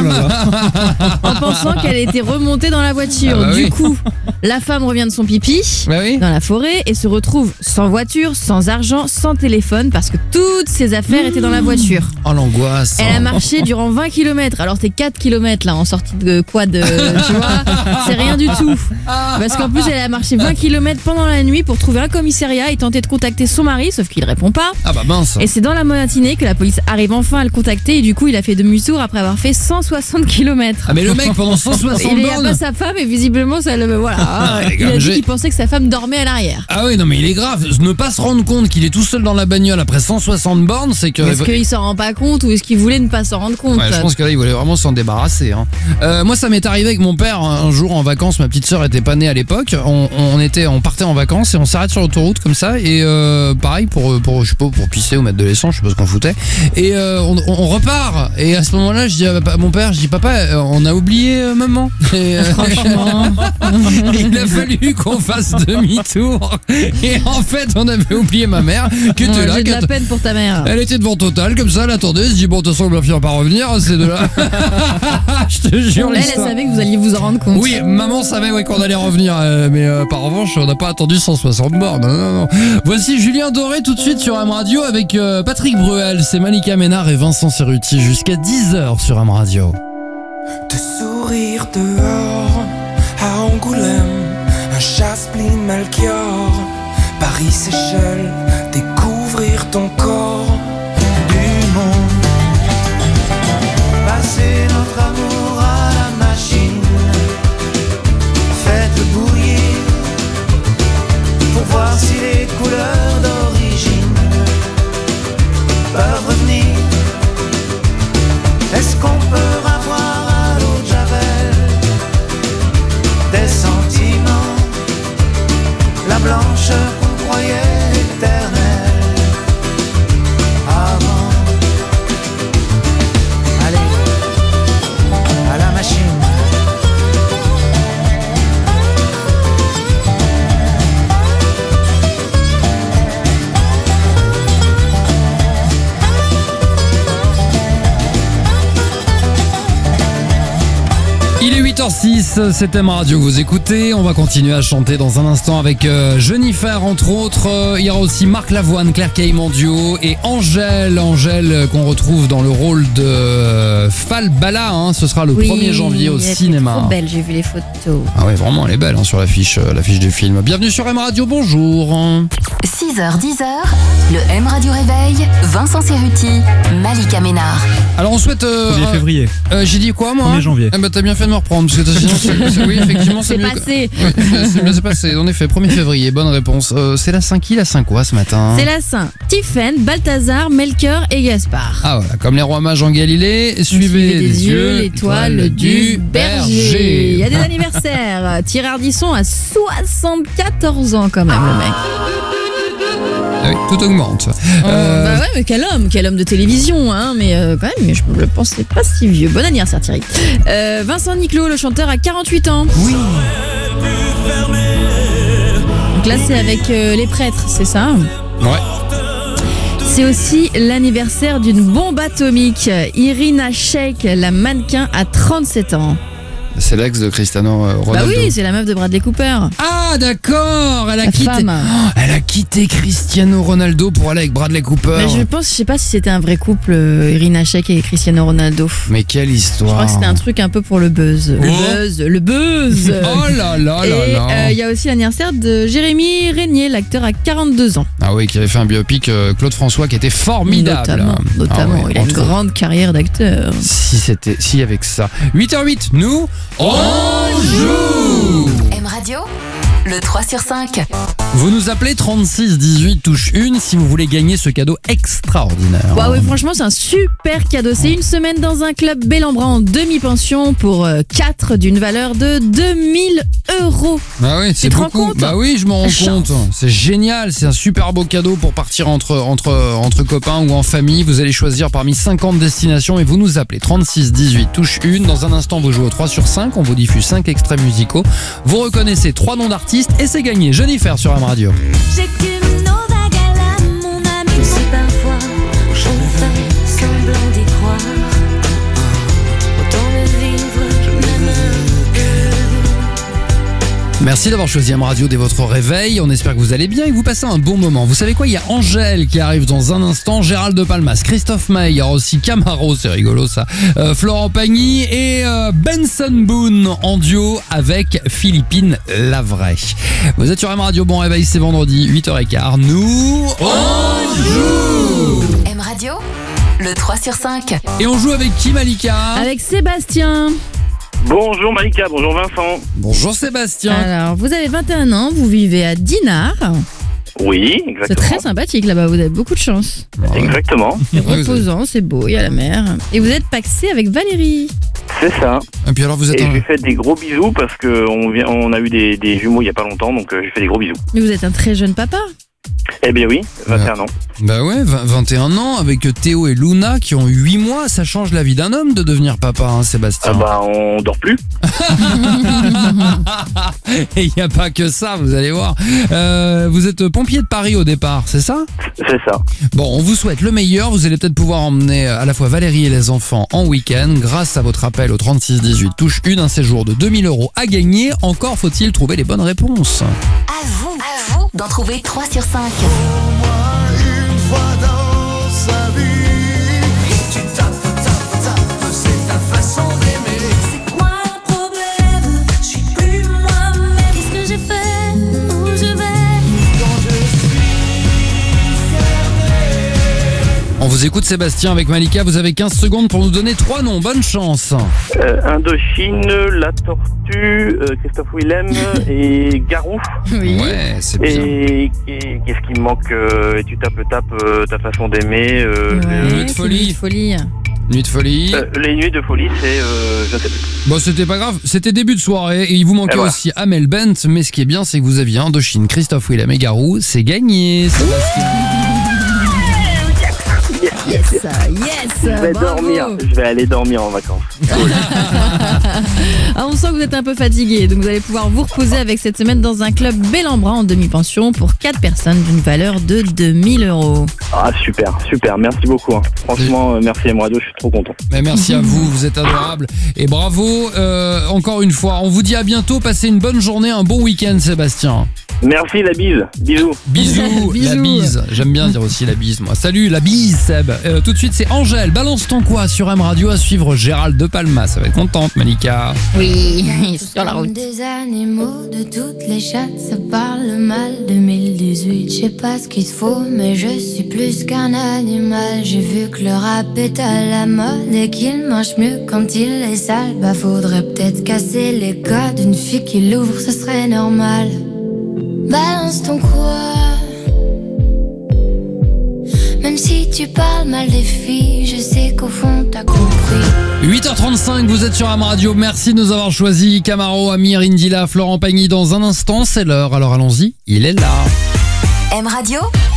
en pensant qu'elle était remontée dans la voiture. Ah bah du oui. coup, la femme revient de son pipi Bah oui. dans la forêt et se retrouve sans voiture, sans argent, sans téléphone parce que toutes ses affaires étaient dans la voiture. Oh l'angoisse. Elle a marché durant vingt kilomètres. Alors c'est quatre kilomètres là en sortie de quad, euh, tu vois, c'est rien du tout. Parce qu'en plus elle a marché vingt kilomètres pendant la nuit pour trouver un commissariat et tenter de contacter son mari, sauf qu'il répond pas. Ah bah mince. Et c'est dans la matinée que la police arrive enfin à le contacter et du coup il a fait demi-tour après avoir fait cent soixante kilomètres. Ah mais le mec pendant cent soixante Il n'y a bornes. pas sa femme et visiblement ça le voilà. les Il gars, a dit j'ai- qu'il pensait que sa femme dormait à l'arrière. Ah oui non mais il est grave. Ne pas se rendre compte qu'il est tout seul dans la bagnole après cent soixante bornes, c'est que. Est-ce qu'il s'en rend pas compte ou est-ce qu'il voulait ne pas s'en rendre compte? Ouais, je pense que là il voulait vraiment s'en débarrasser. Hein. Euh, moi ça m'est arrivé avec mon père un jour en vacances. Ma petite sœur était pas née à l'époque. On, on était, on partait en vacances et on s'arrête sur l'autoroute comme ça et euh, pareil pour pour je sais pas pour pisser ou mettre de l'essence, je sais pas ce qu'on foutait. Et euh, on, on repart et à ce moment-là je dis à mon père, je dis papa, euh, on a oublié euh, maman. Et, euh, Franchement. il a fallu qu'on fasse demi-tour et en fait on avait oublié ma mère qui était Ouais, là. J'ai de qui la att- peine pour ta mère. Elle était devant Total comme ça, elle attendait, elle se dit bon de toute façon on va finir par revenir, c'est de là. Je te jure Elle, elle l'histoire. savait que vous alliez vous en rendre compte. Oui, maman savait ouais, qu'on allait revenir, euh, mais euh, par revanche, on n'a pas attendu cent soixante bornes. Non, non, non. Voici Julien Doré tout de suite sur M Radio avec euh, Patrick Bruel, c'est Malika Ménard et Vincent Cerruti jusqu'à dix heures sur M Radio. Te sourire dehors, à Angoulême, un chasse-pline Melchior, Paris, Seychelles, découvrir ton corps du monde. Passer notre amour à la machine, faites-le bouillir, pour voir si les couleurs d'origine peuvent revenir. Est-ce qu'on peut avoir à l'eau de Javel des sentiments, la blancheur qu'on croyait éternelle avant? Allez, à la machine. Il est huit heures six, c'est M Radio que vous écoutez. On va continuer à chanter dans un instant avec euh, Jennifer, entre autres. Euh, il y aura aussi Marc Lavoine, Claire Caïman-Duo et Angèle. Angèle euh, qu'on retrouve dans le rôle de euh, Fall Bala. Hein. Ce sera le Oui, premier janvier au elle était cinéma. trop belle, j'ai vu les photos. Ah ouais, vraiment, elle est belle hein, sur l'affiche, euh, l'affiche du film. Bienvenue sur M Radio, bonjour. six heures dix heures, le M Radio Réveil, Vincent Cerruti, Malika Ménard. Alors on souhaite... Euh, premier février. euh, J'ai dit quoi moi premier janvier. Eh ben t'as bien fait de me reprendre parce que t'as- sinon c'est- c'est- oui effectivement c'est C'est mieux. passé. Ouais, c'est bien c'est passé. En effet, premier février, bonne réponse. Euh, c'est la Saint qui, la Saint quoi ce matin? C'est la Saint. Tiphaine, Balthazar, Melchior et Gaspard. Ah voilà, comme les rois mages en Galilée, suivez des yeux l'étoile du berger. Il y a des Ah. anniversaires. Thierry Ardisson a soixante-quatorze ans quand même, le mec. Ah oui, tout augmente. Oh, Euh, bah ouais, mais quel homme, quel homme de télévision, hein. Mais euh, quand même, je ne le pensais pas si vieux. Bon anniversaire, Thierry. Euh, Vincent Niclot, le chanteur, a quarante-huit ans. Oui. Donc là, c'est avec euh, les prêtres, c'est ça? Ouais. C'est aussi l'anniversaire d'une bombe atomique. Irina Shayk, la mannequin, a trente-sept ans. C'est l'ex de Cristiano Bah Ronaldo. oui, c'est la meuf de Bradley Cooper. Ah d'accord, elle a La quitté. femme. Oh, elle a quitté Cristiano Ronaldo pour aller avec Bradley Cooper. Mais je pense, je sais pas si c'était un vrai couple, euh, Irina Shayk et Cristiano Ronaldo. Mais quelle Je histoire. crois que c'était un truc un peu pour le buzz. Le Oh. buzz, le buzz. Oh là là là Et là. il y a aussi l'anniversaire de Jérémy Régnier, l'acteur à quarante-deux ans. Ah oui, qui avait fait un biopic euh, Claude François qui était formidable. Notamment, notamment. Ah ouais, il a une entre- grande carrière d'acteur. Si c'était, si avec ça. huit heures huit, nous, on joue. M Radio, le trois sur cinq. Vous nous appelez trente-six dix-huit touche un si vous voulez gagner ce cadeau extraordinaire. Bah ouais, franchement, c'est un super cadeau. C'est une semaine dans un club Bel-en-Bras en demi-pension pour quatre d'une valeur de deux mille euros. Ah oui, c'est Tu te rends beaucoup. compte ? Bah oui, je me rends La chance. compte. C'est génial, c'est un super beau cadeau pour partir entre, entre, entre copains ou en famille. Vous allez choisir parmi cinquante destinations et vous nous appelez trente-six dix-huit touche un. Dans un instant, vous jouez au trois sur cinq. On vous diffuse cinq extraits musicaux. Vous reconnaissez trois noms d'artistes et c'est gagné. Jennifer sur M Radio. J'écume nos vagues à l'âme, mon ami. Si parfois on fait semblant d'y croire, autant le vivre même un peu. Merci d'avoir choisi M Radio dès votre réveil. On espère que vous allez bien et que vous passez un bon moment. Vous savez quoi, il y a Angèle qui arrive dans un instant, Gérald de Palmas, Christophe May, il y aura aussi Camaro, c'est rigolo ça, euh, Florent Pagny et euh, Benson Boone en duo avec Philippine Lavray. Vous êtes sur M Radio, bon réveil, c'est vendredi, huit heures quinze. Nous, on joue. M Radio, le trois sur cinq. Et on joue avec qui, Malika? Avec Sébastien. Bonjour Malika, bonjour Vincent. Bonjour Sébastien. Alors, vous avez vingt et un ans, vous vivez à Dinard. Oui, exactement. C'est très sympathique là-bas, vous avez beaucoup de chance. Exactement. C'est reposant, c'est beau, il y a la mer. Et vous êtes paxé avec Valérie. C'est ça. Et puis alors vous êtes Et un... je lui fais des gros bisous parce qu'on vient, on a eu des, des jumeaux il y a pas longtemps, donc euh, je lui fais des gros bisous. Mais vous êtes un très jeune papa. Eh bien oui, vingt et un ans. Bah ouais, vingt- vingt et un ans avec Théo et Luna qui ont huit mois, ça change la vie d'un homme de devenir papa, hein, Sébastien. Ah bah on dort plus. Et il n'y a pas que ça, vous allez voir. Euh, vous êtes pompier de Paris au départ, c'est ça? C'est ça. Bon, on vous souhaite le meilleur. Vous allez peut-être pouvoir emmener à la fois Valérie et les enfants en week-end grâce à votre appel au trente-six dix-huit touche un, un séjour de deux mille euros à gagner. Encore faut-il trouver les bonnes réponses. À vous, à vous d'en trouver trois sur cinq. Une fois dans sa vie, tu tapes, tapes, tapes, c'est ta façon d'aimer. C'est quoi le problème? Je suis plus moi-même. Qu'est-ce que j'ai fait? Où je vais? Quand je suis fermé. On vous écoute Sébastien avec Malika. Vous avez quinze secondes pour nous donner trois noms. Bonne chance. Euh, Indochine, La Tortue, euh, Christophe Willem et Garou. Oui. Ouais, c'est bien. Et, et qu'est-ce qui me manque euh, Et tu tapes, tapes, euh, ta façon d'aimer. Euh, Ouais, Nuit de c'est folie. Nuit de folie. Nuit de folie. euh, les nuits de folie, c'est euh, je sais plus. Bon, c'était pas grave, c'était début de soirée et il vous manquait Et voilà. aussi Amel Bent, mais ce qui est bien, c'est que vous aviez Indochine, Christophe Willem et Garou, c'est gagné, Sébastien. Yes, yes, Je vais bravo. dormir. Je vais aller dormir en vacances. Ah, on sent que vous êtes un peu fatigué, donc vous allez pouvoir vous reposer avec cette semaine dans un club Bel-en-Bras en demi-pension pour quatre personnes d'une valeur de deux mille euros. Ah super, super. Merci beaucoup. hein. Franchement, euh, merci M Radio, je suis trop content. Mais merci à vous, vous êtes adorables et bravo euh, encore une fois. On vous dit à bientôt, passez une bonne journée, un bon week-end, Sébastien. Merci, la bise. Bisous. Bisous, la Bisous. bise. J'aime bien dire aussi la bise, moi. Salut, la bise, Seb. Euh, tout de suite, c'est Angèle. Balance ton quoi sur M Radio à suivre Gérald de Palmas. Ça va être contente, Malika. Oui, sur la Comme route. des animaux de toutes les chattes, ça parle mal. deux mille dix-huit, je sais pas ce qu'il te faut, mais je suis plus qu'un animal. J'ai vu que le rap est à la mode et qu'il mange mieux quand il est sale. Bah faudrait peut-être casser les codes, une fille qui l'ouvre, ce serait normal. Balance ton quoi. Même si tu parles mal des filles, je sais qu'au fond t'as compris. huit heures trente-cinq, vous êtes sur M Radio. Merci de nous avoir choisi. Camaro, Amir, Indila, Florent Pagny. Dans un instant, c'est l'heure. Alors allons-y, il est là. M Radio,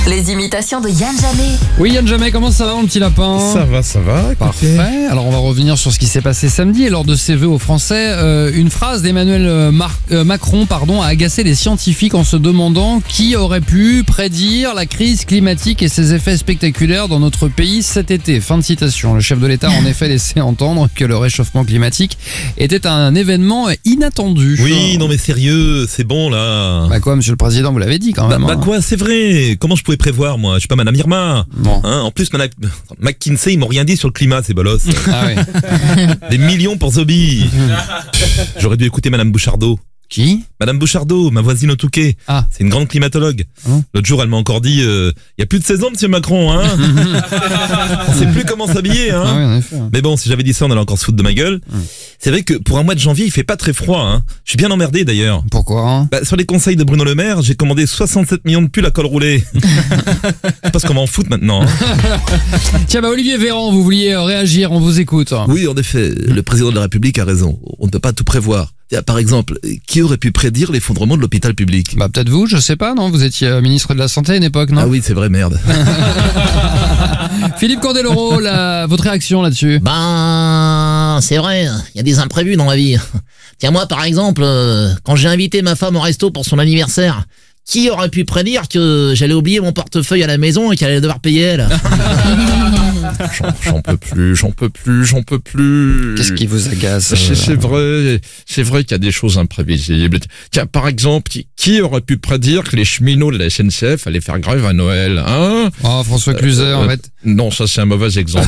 Les imitations de Yann Jamais. Oui, Yann Jamais, comment ça va mon petit lapin? Ça va, ça va. écoutez. Parfait. Alors on va revenir sur ce qui s'est passé samedi et lors de ses vœux aux Français, euh, une phrase d'Emmanuel Mar- euh, Macron pardon, a agacé les scientifiques en se demandant qui aurait pu prédire la crise climatique et ses effets spectaculaires dans notre pays cet été. Fin de citation. Le chef de l'État a en effet laissé entendre que le réchauffement climatique était un événement inattendu. Oui, non mais sérieux, c'est bon là. Bah quoi, monsieur le président, vous l'avez dit quand Bah, même. bah hein. quoi, c'est vrai. Comment je pouvais prévoir, moi? Je suis pas Madame Irma. Bon. Hein, en plus, Madame McKinsey, ils m'ont rien dit sur le climat, ces bolosses. Ah oui. Des millions pour Zobi. J'aurais dû écouter Madame Bouchardot. Qui? Madame Bouchardot, ma voisine au Touquet. Ah. C'est une grande climatologue. Ah. L'autre jour, elle m'a encore dit, il euh, y a plus de saison, monsieur Macron, hein. On sait plus comment s'habiller, hein. Ah oui, en effet. Mais bon, si j'avais dit ça, on allait encore se foutre de ma gueule. Hum. C'est vrai que pour un mois de janvier, il fait pas très froid, hein. Je suis bien emmerdé d'ailleurs. Pourquoi hein? Bah, sur les conseils de Bruno Le Maire, j'ai commandé soixante-sept millions de pulls à col roulé. Je sais pas ce qu'on va en foutre maintenant. Hein. Tiens, bah Olivier Véran, vous vouliez euh, réagir, on vous écoute. Oui, en effet, le président de la République a raison. On ne peut pas tout prévoir. Tiens, par exemple, qui aurait pu prédire l'effondrement de l'hôpital public? Bah peut-être vous, je sais pas, non? Vous étiez euh, ministre de la Santé à une époque, non? Ah oui, c'est vrai, merde. Philippe Candeloro, la, votre réaction là-dessus? Ben, c'est vrai, il y a des imprévus dans la vie. Tiens, moi, par exemple, euh, quand j'ai invité ma femme au resto pour son anniversaire, qui aurait pu prédire que j'allais oublier mon portefeuille à la maison et qu'elle allait devoir payer elle? J'en, j'en peux plus, j'en peux plus, j'en peux plus. Qu'est-ce qui vous agace? C'est, c'est vrai, c'est vrai qu'il y a des choses imprévisibles. Tiens, par exemple, qui, qui aurait pu prédire que les cheminots de la S N C F allaient faire grève à Noël, hein? Oh, François Cluzet, Euh, en euh, fait. Non, ça c'est un mauvais exemple.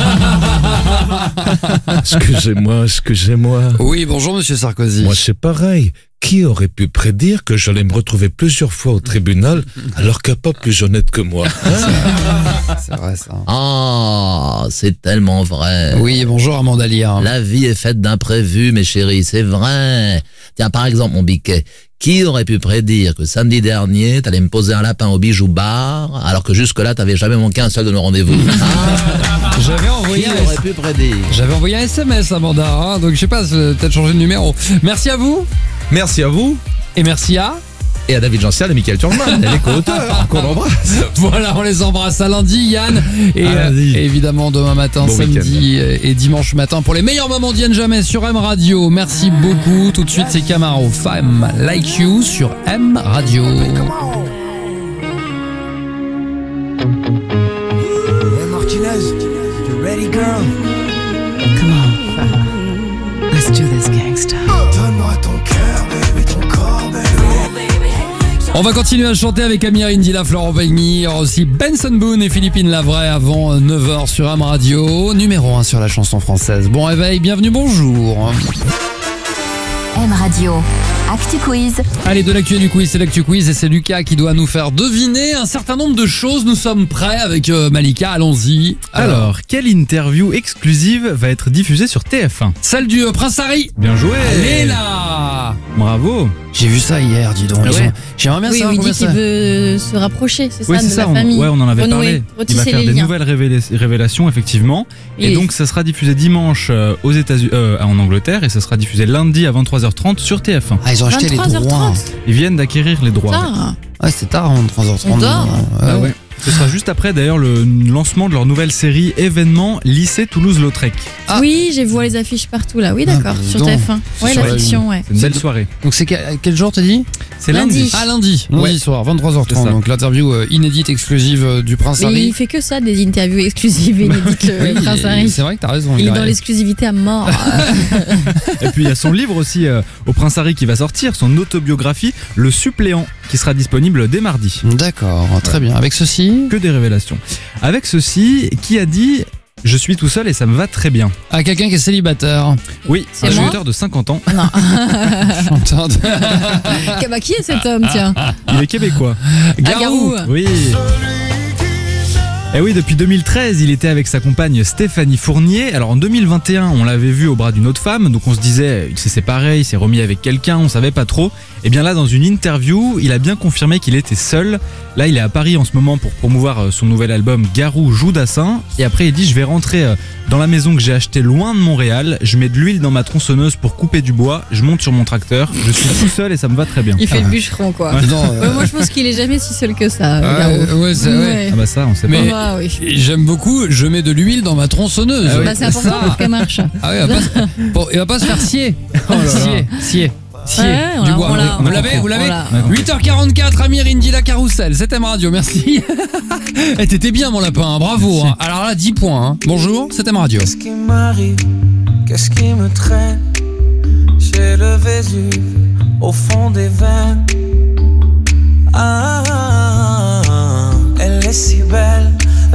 excusez-moi, excusez-moi. Oui, bonjour Monsieur Sarkozy. Moi c'est pareil. Qui aurait pu prédire que j'allais me retrouver plusieurs fois au tribunal alors qu'il n'y a pas plus honnête que moi, hein? C'est vrai ça. Ah, c'est tellement vrai. Oui, bonjour Amanda Lear. La vie est faite d'imprévus, mes chéris, c'est vrai. Tiens, par exemple, mon biquet, qui aurait pu prédire que samedi dernier, t'allais me poser un lapin au bijou bar, alors que jusque-là, t'avais jamais manqué un seul de nos rendez-vous? Ah, J'avais envoyé, qui un, aurait pu prédire? j'avais envoyé un S M S Amanda, hein, donc je sais pas, c'est peut-être changé de numéro. Merci à vous Merci à vous. et merci à... Et à David Janssial et Michael Turman, les co-auteurs, qu'on embrasse. Voilà, on les embrasse à lundi Yann et À lundi. euh, évidemment demain matin, Bon samedi et dimanche matin pour les meilleurs moments d'Yann Jamais sur M Radio. Merci beaucoup. Tout de suite c'est Camaro, Femme Like You sur M Radio. Hey Martinez, you ready girl? Come on. Let's do this, gangsta. Donne-moi ton cœur, baby, ton corps, baby. On va continuer à chanter avec Amir Indila, Florent Pagny, aussi Benson Boone et Philippine Lavray avant neuf heures sur M Radio, numéro un sur la chanson française. Bon réveil, bienvenue, bonjour. M Radio. Actu Quiz. Allez, de l'actu et du quiz, c'est l'actu quiz et c'est Lucas qui doit nous faire deviner un certain nombre de choses. Nous sommes prêts avec euh, Malika, allons-y. Alors, quelle interview exclusive va être diffusée sur T F un? Celle du euh, Prince Harry. Bien joué. Elle est là. Bravo. J'ai vu ça hier, dis donc. Ah Ils ouais. ont- J'aimerais bien Oui, savoir il combien dit qu'il ça- veut se rapprocher, c'est ça, Oui, de c'est ça. la On, famille. ouais, on en avait Renouer, parlé. Il va retisser faire les des liens. nouvelles révéla- révélations, effectivement. Et, Et- donc, ça sera diffusé dimanche euh, aux États-Unis, euh, en Angleterre, et ça sera diffusé lundi à vingt-trois heures trente sur T F un. Ah, ils ont acheté les vingt-trois heures droits. trente. Ils viennent d'acquérir les droits. Tard. Ouais, c'est tard, hein, trois heures trente. On dort. Ouais, ouais. Ce sera juste après d'ailleurs le lancement de leur nouvelle série événement Lycée Toulouse-Lautrec. Ah. Oui, j'ai vu les affiches partout là. Oui, d'accord, bah, dis sur donc. T F un. Ouais, Sur la la- fiction, ouais. C'est une belle soirée. Donc c'est quel, quel jour t'as dit? C'est Lundi. lundi. Ah, lundi, lundi Ouais. soir, vingt-trois heures C'est trente. ça. Donc l'interview euh, inédite exclusive euh, du Prince Mais Harry. il fait que ça, des interviews exclusives et inédites, le Oui, Prince et- Harry. c'est vrai que t'as raison. Il est a- dans l'exclusivité à mort. Et puis il y a son livre aussi euh, au Prince Harry qui va sortir, son autobiographie, Le Suppléant, qui sera disponible dès mardi. D'accord, très bien. Avec ceci, Que des révélations. Avec ceci, qui a dit « Je suis tout seul et ça me va très bien à quelqu'un qui est célibataire. » Oui, C'est un moi chanteur de cinquante ans. Non. Chanteur de- Bah, qui est cet homme, tiens? Il est québécois. Ah, Garou. Oui. Et oui, depuis deux mille treize, il était avec sa compagne Stéphanie Fournier. Alors en deux mille vingt et un, on l'avait vu au bras d'une autre femme, donc on se disait, il s'est séparé, il s'est remis avec quelqu'un, on savait pas trop. Et bien là, dans une interview, il a bien confirmé qu'il était seul. Là, il est à Paris en ce moment pour promouvoir son nouvel album Garou Joudassin. Et après, il dit, je vais rentrer dans la maison que j'ai achetée loin de Montréal. Je mets de l'huile dans ma tronçonneuse pour couper du bois. Je monte sur mon tracteur. Je suis tout seul et ça me va très bien. Il fait le bûcheron, quoi. Ouais. Non, euh, Ouais, moi, je pense qu'il est jamais si seul que ça. Ah, Garou. ouais, c'est vrai. Ah bah ça, on sait Mais Ah, oui. j'aime beaucoup, je mets de l'huile dans ma tronçonneuse. Ah oui. Bah, c'est important Ça. pour qu'elle marche. Ah oui, il va pas, se- bon, il va pas se faire scier. là là. Scier, scier. Scier, Ouais, on du l'a- bois. on l'a- Vous on l'avez, l'a- vous l'avez on l'a. huit heures quarante-quatre, Amir Indy, la Carousel, c'est M Radio, merci. Eh, t'étais bien mon lapin, hein, bravo. Hein. Alors là, dix points. Hein. Bonjour, c'est M Radio. Qu'est-ce qui m'arrive? Qu'est-ce qui me traîne? J'ai le Vésuve au fond des veines. Ah, elle est si belle,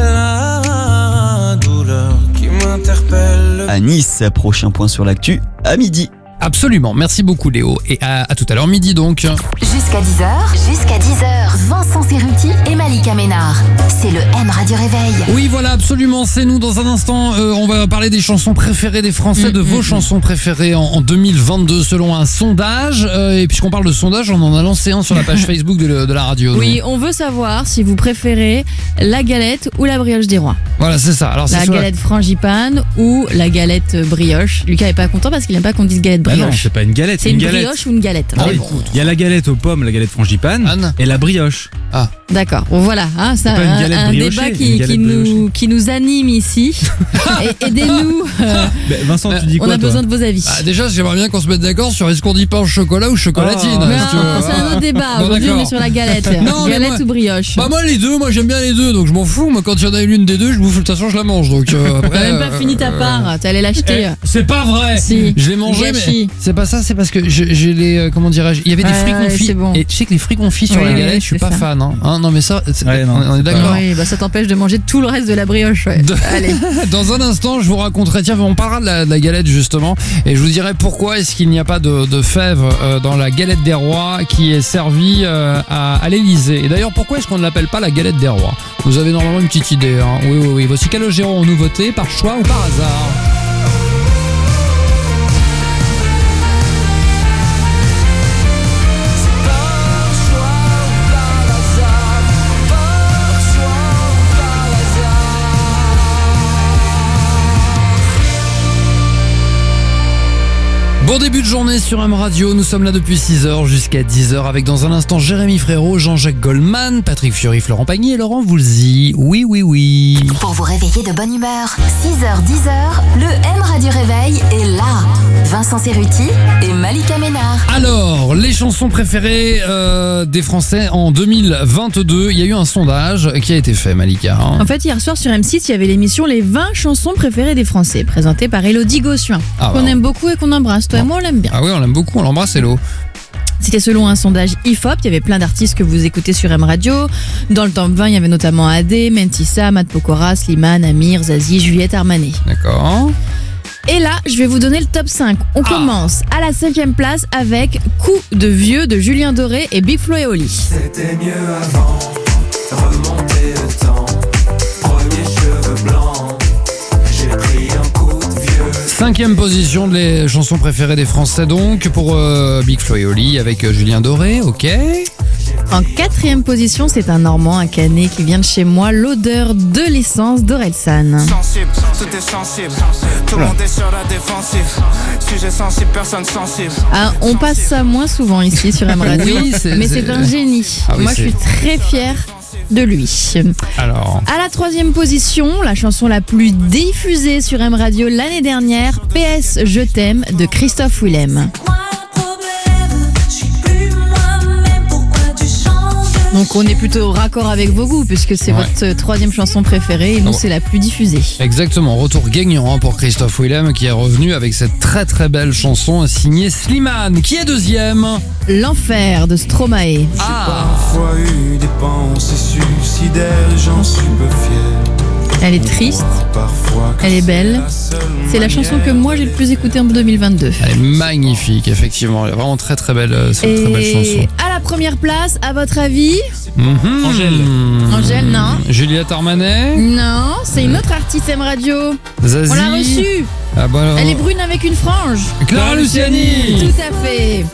la douleur qui m'interpelle. À Nice, prochain point sur l'actu, à midi. Absolument, merci beaucoup Léo. Et à, à tout à l'heure, midi donc. Jusqu'à dix heures, jusqu'à dix heures, Vincent Cerruti et Malika Ménard. C'est le M Radio Réveil. Oui, voilà, absolument, c'est nous. Dans un instant, euh, on va parler des chansons préférées des Français, Mmh, de vos mmh, chansons préférées en, en deux mille vingt-deux selon un sondage. Euh, et puisqu'on parle de sondage, on en a lancé un sur la page Facebook de, le- de la radio. Oui, on veut savoir si vous préférez la galette ou la brioche des rois. Voilà, c'est ça. Alors, c'est La sur galette frangipane ou la galette brioche. Lucas est pas content parce qu'il aime pas qu'on dise galette Bah non, brioche. c'est pas une galette, C'est une, une galette. brioche ou une galette. Ah Mais oui. bon, Il y a la galette aux pommes, la galette frangipane Anne. et la brioche. Ah, d'accord. Bon voilà, hein, ça, C'est pas une un, galette un briochée, débat une qui, galette qui nous, briochée. qui nous anime ici. Et aidez-nous. euh, Bah, Vincent, tu dis on quoi a toi besoin de vos avis. bah, déjà, j'aimerais bien qu'on se mette d'accord sur est-ce qu'on dit pain au chocolat ou chocolatine. Oh. Mais si tu veux. non, c'est un autre débat. Bon, Aujourd'hui, on d'accord. est sur la galette. Non, mais galette moi- ou brioche. Bah moi les deux, moi j'aime bien les deux, donc je m'en fous. Moi quand il y en a l'une des deux, je bouffe de toute façon je la mange. Donc euh, après. T'as même pas euh, fini ta euh, part. T'es allé l'acheter. Eh, c'est pas vrai. Si. Je l'ai mangé, Gâchis. mais c'est pas ça. C'est parce que je- j'ai les euh, comment dirais-je. Il y avait des Ouais, fruits ouais, confits. c'est bon. Et tu sais que les fruits confits sur Oui, les oui, galettes, je suis c'est pas ça. fan. Hein. Hein, non mais ça, c'est- Ouais, non, on, on est c'est pas- d'accord. Oui, bah ça t'empêche de manger tout le reste de la brioche. Ouais. De- Allez. Dans un instant, je vous raconterai, tiens, on parlera de la, de la galette justement, et je vous dirai pourquoi est-ce qu'il n'y a pas de, de fèves euh, dans la galette des rois qui est servie euh, à, à l'Elysée. Et d'ailleurs, pourquoi est-ce qu'on ne l'appelle pas la galette des rois? Vous avez normalement une petite idée, hein. Oui, oui, oui. Voici Calogero en nouveauté, par choix ou par hasard? Bon début de journée sur M Radio, nous sommes là depuis six heures jusqu'à dix heures avec dans un instant Jérémy Frérot, Jean-Jacques Goldman, Patrick Fiori, Florent Pagny et Laurent Voulzy. Oui, oui, oui. Pour vous réveiller de bonne humeur, six heures, dix heures, le M Radio Réveil est là. Vincent Cerruti et Malika Ménard. Alors, les chansons préférées euh, des Français en deux mille vingt-deux, il y a eu un sondage qui a été fait, Malika. hein. En fait, hier soir sur M six, il y avait l'émission Les vingt chansons préférées des Français, présentée par Élodie Gossuin, Ah, qu'on bah. aime beaucoup et qu'on embrasse. Toi et moi, on l'aime bien. Ah oui, on l'aime beaucoup, on l'embrasse, hello. C'était selon un sondage I F O P. Il y avait plein d'artistes que vous écoutez sur M Radio. Dans le top vingt, il y avait notamment Adé, Mentissa, Matt Pokora, Slimane, Amir, Zazie, Juliette Armanet. D'accord. Et là, je vais vous donner le top cinq. On commence à la cinquième place avec Coup de vieux de Julien Doré et Big Flo et Oli. C'était mieux avant, remonter le temps. Premier cheveux blancs, j'ai pris un coup de vieux. Cinquième position des chansons préférées des Français donc pour euh, Big Flo et Oli avec euh, Julien Doré, ok. En quatrième position, c'est un Normand, un Canet qui vient de chez moi, l'odeur de l'essence d'Orelsan. Sensible, tout est sensible. Tout le monde est sur la défensive. Sujet sensible, personne sensible. Ah, on passe ça moins souvent ici sur M Radio, Oui, c'est- mais c'est- c'est un génie. Ah oui, moi, je c'est- suis très fière de lui. Alors, À la troisième position, la chanson la plus diffusée sur M Radio l'année dernière, P S Je t'aime de Christophe Willem. Donc on est plutôt raccord avec vos goûts puisque c'est Ouais. votre troisième chanson préférée et nous Oh. c'est la plus diffusée. exactement, retour gagnant hein, pour Christophe Willem qui est revenu avec cette très très belle chanson signée Slimane. Qui est deuxième? L'enfer de Stromae. Ah, Parfois eu des pensées suicidaires, j'en suis peu fier. Elle est triste, elle est belle. C'est la chanson que moi j'ai le plus écoutée en deux mille vingt-deux. Elle est magnifique, effectivement. Elle est vraiment très très belle. C'est une très belle chanson. Et à la première place, à votre avis? Mm-hmm. Angèle. Angèle, non. Juliette Armanet. Non, c'est une autre artiste M Radio. Zazie. On l'a reçue. Ah bah alors... Elle est brune avec une frange. Clara Luciani. Tout à fait.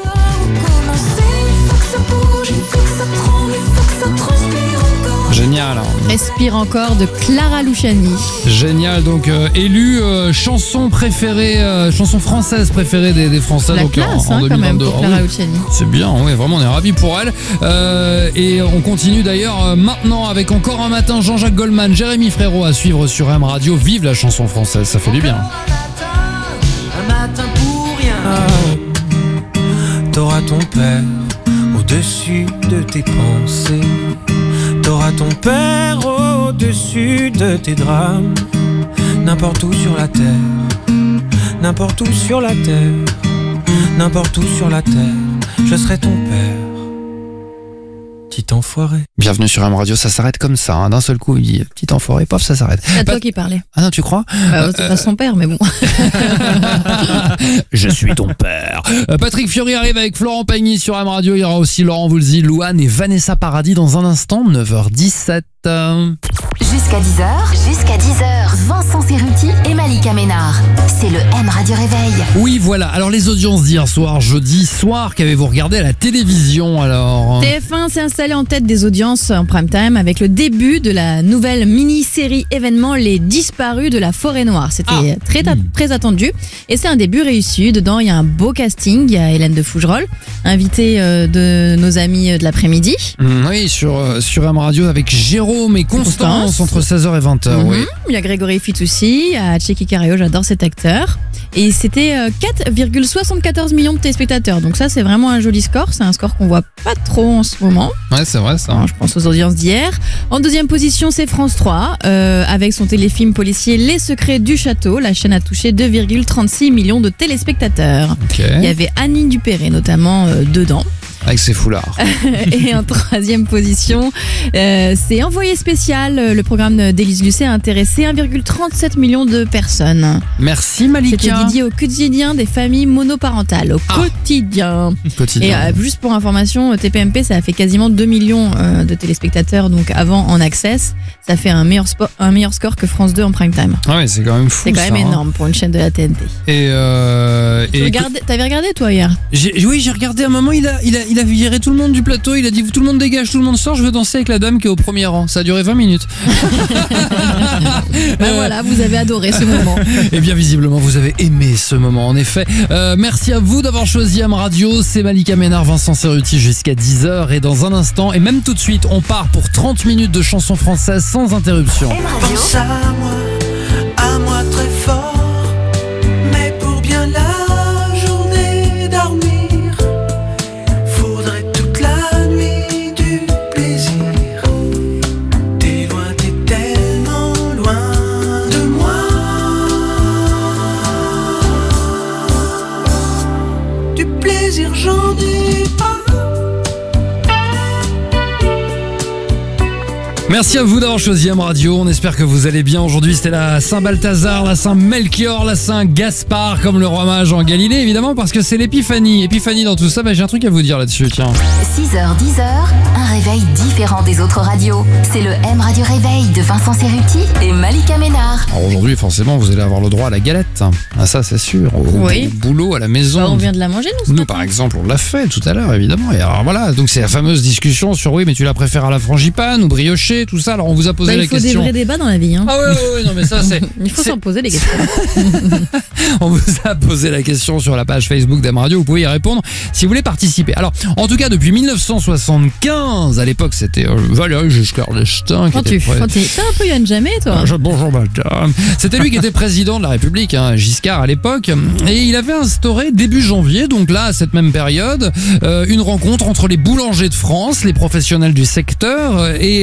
Génial. Respire encore de Clara Luciani. Génial, donc euh, élue euh, chanson préférée, euh, chanson française préférée des, des Français. La donc, classe, en, en hein, deux quand mille vingt-deux. même, pour Ah Clara oui. Luciani. C'est bien, oui, vraiment, on est ravis pour elle. Euh, et on continue d'ailleurs euh, maintenant avec encore un matin Jean-Jacques Goldman, Jérémy Frérot à suivre sur M Radio. Vive la chanson française, ça fait du bien. Un matin pour rien. T'auras ton père au-dessus de tes pensées. T'auras ton père au-dessus de tes drames. N'importe où sur la terre, n'importe où sur la terre, n'importe où sur la terre, je serai ton père. Petit enfoiré. Bienvenue sur M Radio, ça s'arrête comme ça, hein. D'un seul coup il dit petit enfoiré, paf, ça s'arrête. C'est à Pas- toi qui parlais. Ah non, tu crois? Bah, c'est pas son père, mais bon. Je suis ton père. Euh, Patrick Fiori arrive avec Florent Pagny sur M Radio. Il y aura aussi Laurent Voulzy, Louane et Vanessa Paradis dans un instant, neuf heures dix-sept. Euh, Jusqu'à dix heures, jusqu'à dix heures, Vincent Cerruti et Malika Ménard. C'est le M Radio Réveil. Oui, voilà. Alors les audiences d'hier soir, jeudi soir, qu'avez-vous regardé à la télévision alors? T F un s'est installé en tête des audiences en prime time avec le début de la nouvelle mini-série événement Les Disparus de la Forêt Noire. C'était Ah. très, ta- très attendu et c'est un début réussi. Dedans, il y a un beau casting. Il y a Hélène de Fougerolles, invitée euh, de nos amis de l'après-midi. Mm, Oui, sur, euh, sur M Radio avec Jérôme et Constance, Constance. entre seize heures et vingt heures. Mhm. Oui. Il y a Grégory Fitoussi, il y a Tchéky Cario, j'adore cet acteur. Et c'était euh, quatre virgule soixante-quatorze millions de téléspectateurs. Donc ça, c'est vraiment un joli score. C'est un score qu'on voit pas trop en ce moment. Ouais, c'est vrai ça. Hein, je pense aux audiences d'hier. En deuxième position, c'est France trois, euh, avec son téléfilm policier Les Secrets du Château. La chaîne a touché deux virgule trente-six millions de téléspectateurs. Ok. Il y avait Annie Dupéré notamment euh, dedans. Avec ses foulards. Et en troisième position, euh, c'est Envoyé spécial. Le programme d'Élise Lucet a intéressé un virgule trente-sept million de personnes. Merci C'était Malika. dédié au quotidien des familles monoparentales. Au Ah. quotidien. Et Quotidien. euh, juste pour information, T P M P, ça a fait quasiment deux millions euh, de téléspectateurs donc avant en access. Ça fait un meilleur, spo- un meilleur score que France deux en prime time. Ah ouais, c'est quand même fou. C'est quand ça, même hein. énorme pour une chaîne de la T N T. Et, euh, Tu et regardais- T'avais regardé toi hier? J'ai- oui, j'ai regardé un moment, il a, il, a, il a viré tout le monde du plateau, il a dit tout le monde dégage, tout le monde sort, je veux danser avec la dame qui est au premier rang. Ça a duré vingt minutes. Ben voilà, vous avez adoré ce moment. Et bien visiblement, vous avez aimé ce moment, en effet. Euh, merci à vous d'avoir choisi M Radio. C'est Malika Ménard, Vincent Cerruti jusqu'à dix heures. Et dans un instant, et même tout de suite, on part pour trente minutes de chansons françaises sans interruption. M Radio. Pense à moi, à moi très fort, mais pour bien la journée dormir, faudrait toute la nuit du plaisir. T'es loin, t'es tellement loin de moi. Du plaisir j'en ai pas. Merci à vous d'avoir choisi M Radio. On espère que vous allez bien. Aujourd'hui, c'était la Saint-Balthazar, la Saint-Melchior, la Saint-Gaspard, comme le roi mage en Galilée, évidemment, parce que c'est l'épiphanie. Épiphanie dans tout ça, bah, j'ai un truc à vous dire là-dessus, tiens. six heures, dix heures, un réveil différent des autres radios. C'est le M Radio Réveil de Vincent Cerruti et Malika Ménard. Alors aujourd'hui, forcément, vous allez avoir le droit à la galette. Ah, ça, c'est sûr. Au, Oui. au boulot, à la maison. Bah, on vient de la manger, nous, ce Nous, matin. par exemple, on l'a fait tout à l'heure, évidemment. Et alors voilà, donc c'est la fameuse discussion sur oui, mais tu la préfères à la frangipane ou briochée, tout ça. Alors on vous a posé Bah, la il faut question. des vrais débats dans la vie. Hein. Ah ouais, ouais, ouais, non mais ça c'est. Il faut c'est- s'en poser les questions. On vous a posé la question sur la page Facebook d'Am Radio. Vous pouvez y répondre si vous voulez participer. Alors, en tout cas, depuis mille neuf cent soixante-quinze, à l'époque, c'était euh, Valéry Giscard d'Estaing qui Quand était tu pré- quand t'es t'es un peu Yann Jamais, toi. Ah, je- bonjour madame. C'était lui qui était président de la République, hein, Giscard à l'époque, et il avait instauré début janvier, donc là à cette même période, euh, une rencontre entre les boulangers de France, les professionnels du secteur, et, euh,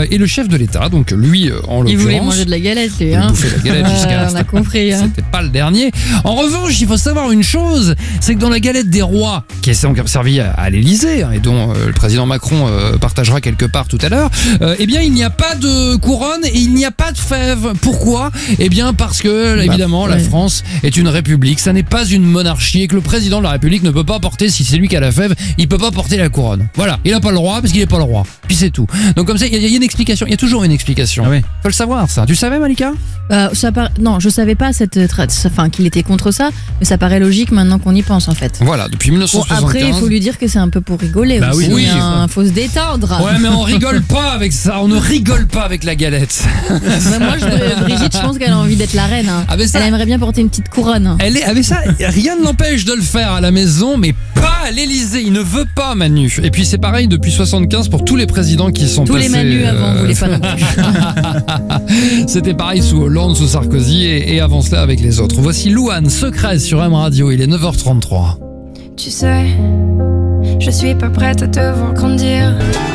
et le chef de l'État, donc lui euh, en l'occurrence. Il voulait manger de la galette, lui. Il Hein. bouffait la galette jusqu'à Ouais, on a l'instant. compris. Hein. C'était pas le dernier. En revanche, il faut savoir une chose, c'est que dans la galette des rois, qui est donc servie à, à l'Élysée, hein, et dont euh, le président Macron euh, partagera quelque part tout à l'heure, euh, eh bien il n'y a pas de couronne et il n'y a pas de fève. Pourquoi ? Eh bien parce que, Bah, évidemment, la ouais. France est une république, ça n'est pas une monarchie, et que le président de la République ne peut pas porter, si c'est lui qui a la fève, il peut pas porter la couronne. Voilà, il n'a pas le droit parce qu'il n'est pas le roi. Puis c'est tout. Donc comme ça, il y, a- il y a une explication, il y a toujours une explication. Ah oui. Faut le savoir ça. Tu savais, Malika ? Bah, ça par- Non, je savais pas cette tra- enfin, qu'il était contre ça, mais ça paraît logique maintenant qu'on y pense en fait. Voilà, depuis mille neuf cent Bon, soixante-quinze. après, il faut lui dire que c'est un peu pour rigoler Bah aussi. oui, oui. Hein, faut se détendre. Ouais, mais on rigole pas avec ça, on ne rigole pas avec la galette. Bah, moi, je, Brigitte, je pense qu'elle a envie d'être la reine. Hein. Ah, mais ça- Elle aimerait bien porter une petite couronne. Elle est avec ça, rien ne l'empêche de le faire à la maison, mais pas à l'Élysée. Il ne veut pas, Manu. Et puis c'est pareil depuis soixante-quinze pour tous les présidents qui sont Tous les passés. Manu avant, euh, vous voulez pas non plus. C'était pareil sous Hollande, sous Sarkozy et, et avant cela avec les autres. Voici Louane, Secret sur M Radio. Il est neuf heures trente-trois. Tu sais, je suis pas prête à te voir grandir.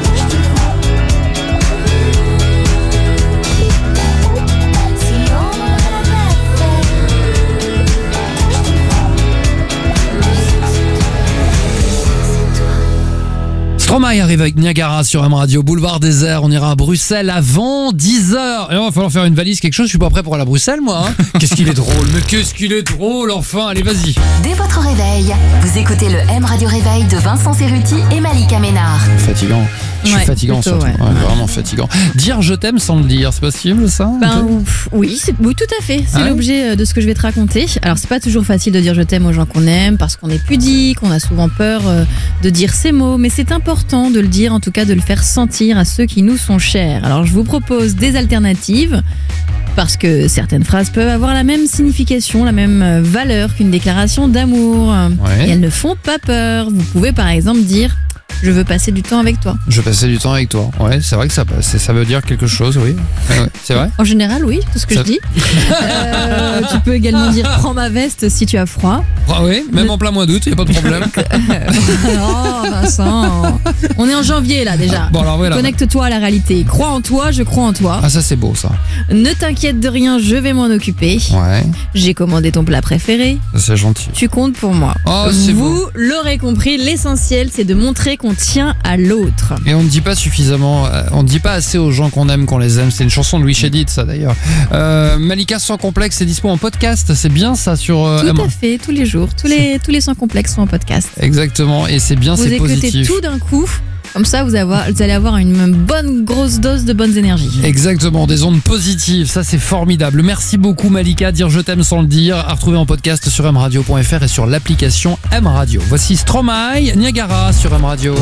Stromae arrive avec Niagara sur M Radio, boulevard désert. On ira à Bruxelles avant dix heures. Et là, il va falloir faire une valise, quelque chose. Je suis pas prêt pour aller à Bruxelles, moi. Hein. Qu'est-ce qu'il est drôle, mais qu'est-ce qu'il est drôle, enfin. Allez, vas-y. Dès votre réveil, vous écoutez le M Radio Réveil de Vincent Cerruti et Malika Ménard. Fatigant. Je suis Ouais, fatigant plutôt, surtout. ouais. Ouais, vraiment fatigant. Dire je t'aime sans le dire, c'est possible ça un Ben, peu ouf, oui, c'est- oui, tout à fait. C'est Ah ouais l'objet euh, de ce que je vais te raconter. Alors, c'est pas toujours facile de dire je t'aime aux gens qu'on aime parce qu'on est pudique, on a souvent peur euh, de dire ces mots, mais c'est important de le dire, en tout cas de le faire sentir à ceux qui nous sont chers. Alors, je vous propose des alternatives parce que certaines phrases peuvent avoir la même signification, la même euh, valeur qu'une déclaration d'amour. Ouais. Et elles ne font pas peur. Vous pouvez par exemple dire je veux passer du temps avec toi. Je passais du temps avec toi. Ouais, c'est vrai que ça passe. Ça veut dire quelque chose, oui. Ouais, ouais, c'est vrai. En général, oui, tout ce que Ça- je dis. Euh, tu peux également dire prends ma veste si tu as froid. Ah oui, même en plein mois d'août, il n'y a pas de problème. Oh Vincent, on est en janvier là déjà. Bon, alors voilà. Connecte-toi à la réalité. Crois en toi, je crois en toi. Ah, ça c'est beau ça. Ne t'inquiète de rien, je vais m'en occuper. Ouais, J'ai commandé ton plat préféré. ça, c'est gentil. Tu comptes pour moi. Oh, c'est Vous beau. l'aurez compris, l'essentiel c'est de montrer qu'on tient à l'autre. Et on ne dit pas suffisamment, euh, on ne dit pas assez aux gens qu'on aime, qu'on les aime. C'est une chanson de Louis Chédid, ça d'ailleurs. Euh, Malika sans complexe, c'est dispo en podcast. C'est bien ça sur euh, Tout M- à fait, tous les jours. Tous les, tous les sans complexes sont en podcast. Exactement, et c'est bien, Vous c'est écoutez positif. tout d'un coup. Comme ça, vous, avoir- vous allez avoir une bonne grosse dose de bonnes énergies. Exactement, des ondes positives, ça c'est formidable. Merci beaucoup Malika, dire je t'aime sans le dire, à retrouver en podcast sur m radio point f r et sur l'application M Radio. Voici Stromae, Niagara sur M Radio.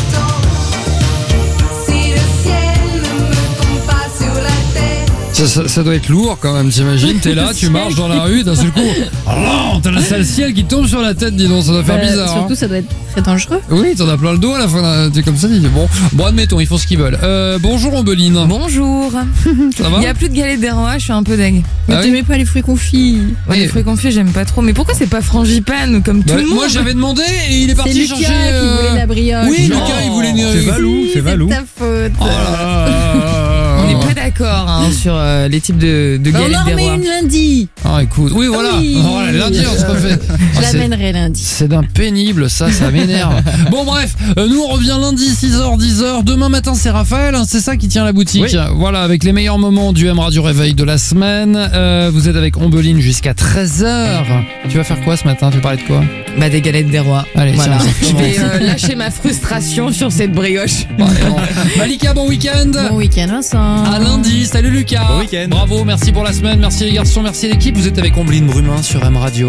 Ça, ça- ça doit être lourd quand même, t'imagines, t'es là, tu marches dans la rue, d'un seul coup, oh, t'as le sale ciel qui tombe sur la tête, dis donc, ça doit faire Bah, bizarre. surtout, hein. ça doit être très dangereux. Oui, t'en as plein le dos à la fin, là, t'es comme ça, tu dis, bon, bon admettons, ils font ce qu'ils veulent. Euh, bonjour Ombeline. Bonjour. Ça va Il n'y a plus de galette des rois, je suis un peu deg. Mais Ah oui t'aimais pas les fruits confits. Ouais, les fruits confits, j'aime pas trop. Mais pourquoi c'est pas frangipane comme tout Bah, le monde? moi j'avais demandé et il est parti C'est Lucas chercher. qui euh, voulait la brioche. Oui, Non. Lucas il voulait une. C'est Valou, c'est Valou. ta faute. Oh là là là là On là. n'est pas d'accord hein, sur euh, les types de, de Bah, on galettes en des remet rois. une lundi. Ah écoute, oui voilà. Oui. Oh, là, lundi on se refait. Je Ah, c'est- l'amènerai lundi. C'est d'un pénible, ça, ça m'énerve. Bon, bref, euh, nous on revient lundi, six heures, dix heures. Demain matin, c'est Raphaël, hein, c'est ça qui tient la boutique. Oui. Voilà, avec les meilleurs moments du M Radio Réveil de la semaine. Euh, vous êtes avec Ombeline jusqu'à treize heures. Tu vas faire quoi ce matin? Tu veux parler de quoi? Bah des galettes des rois. Allez, Voilà. tiens, Je ça vais commence. euh, lâcher ma frustration sur cette brioche. Bon, allez, bon. Malika, bon week-end. Bon week-end, Vincent. À lundi, salut Lucas. Bon week-end. Bravo, merci pour la semaine, merci les garçons, merci l'équipe. Vous êtes avec Ombeline Brumin sur M Radio.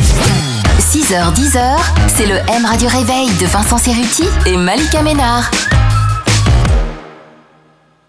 six heures, dix heures, c'est le M Radio Réveil de Vincent Cerruti et Malika Ménard.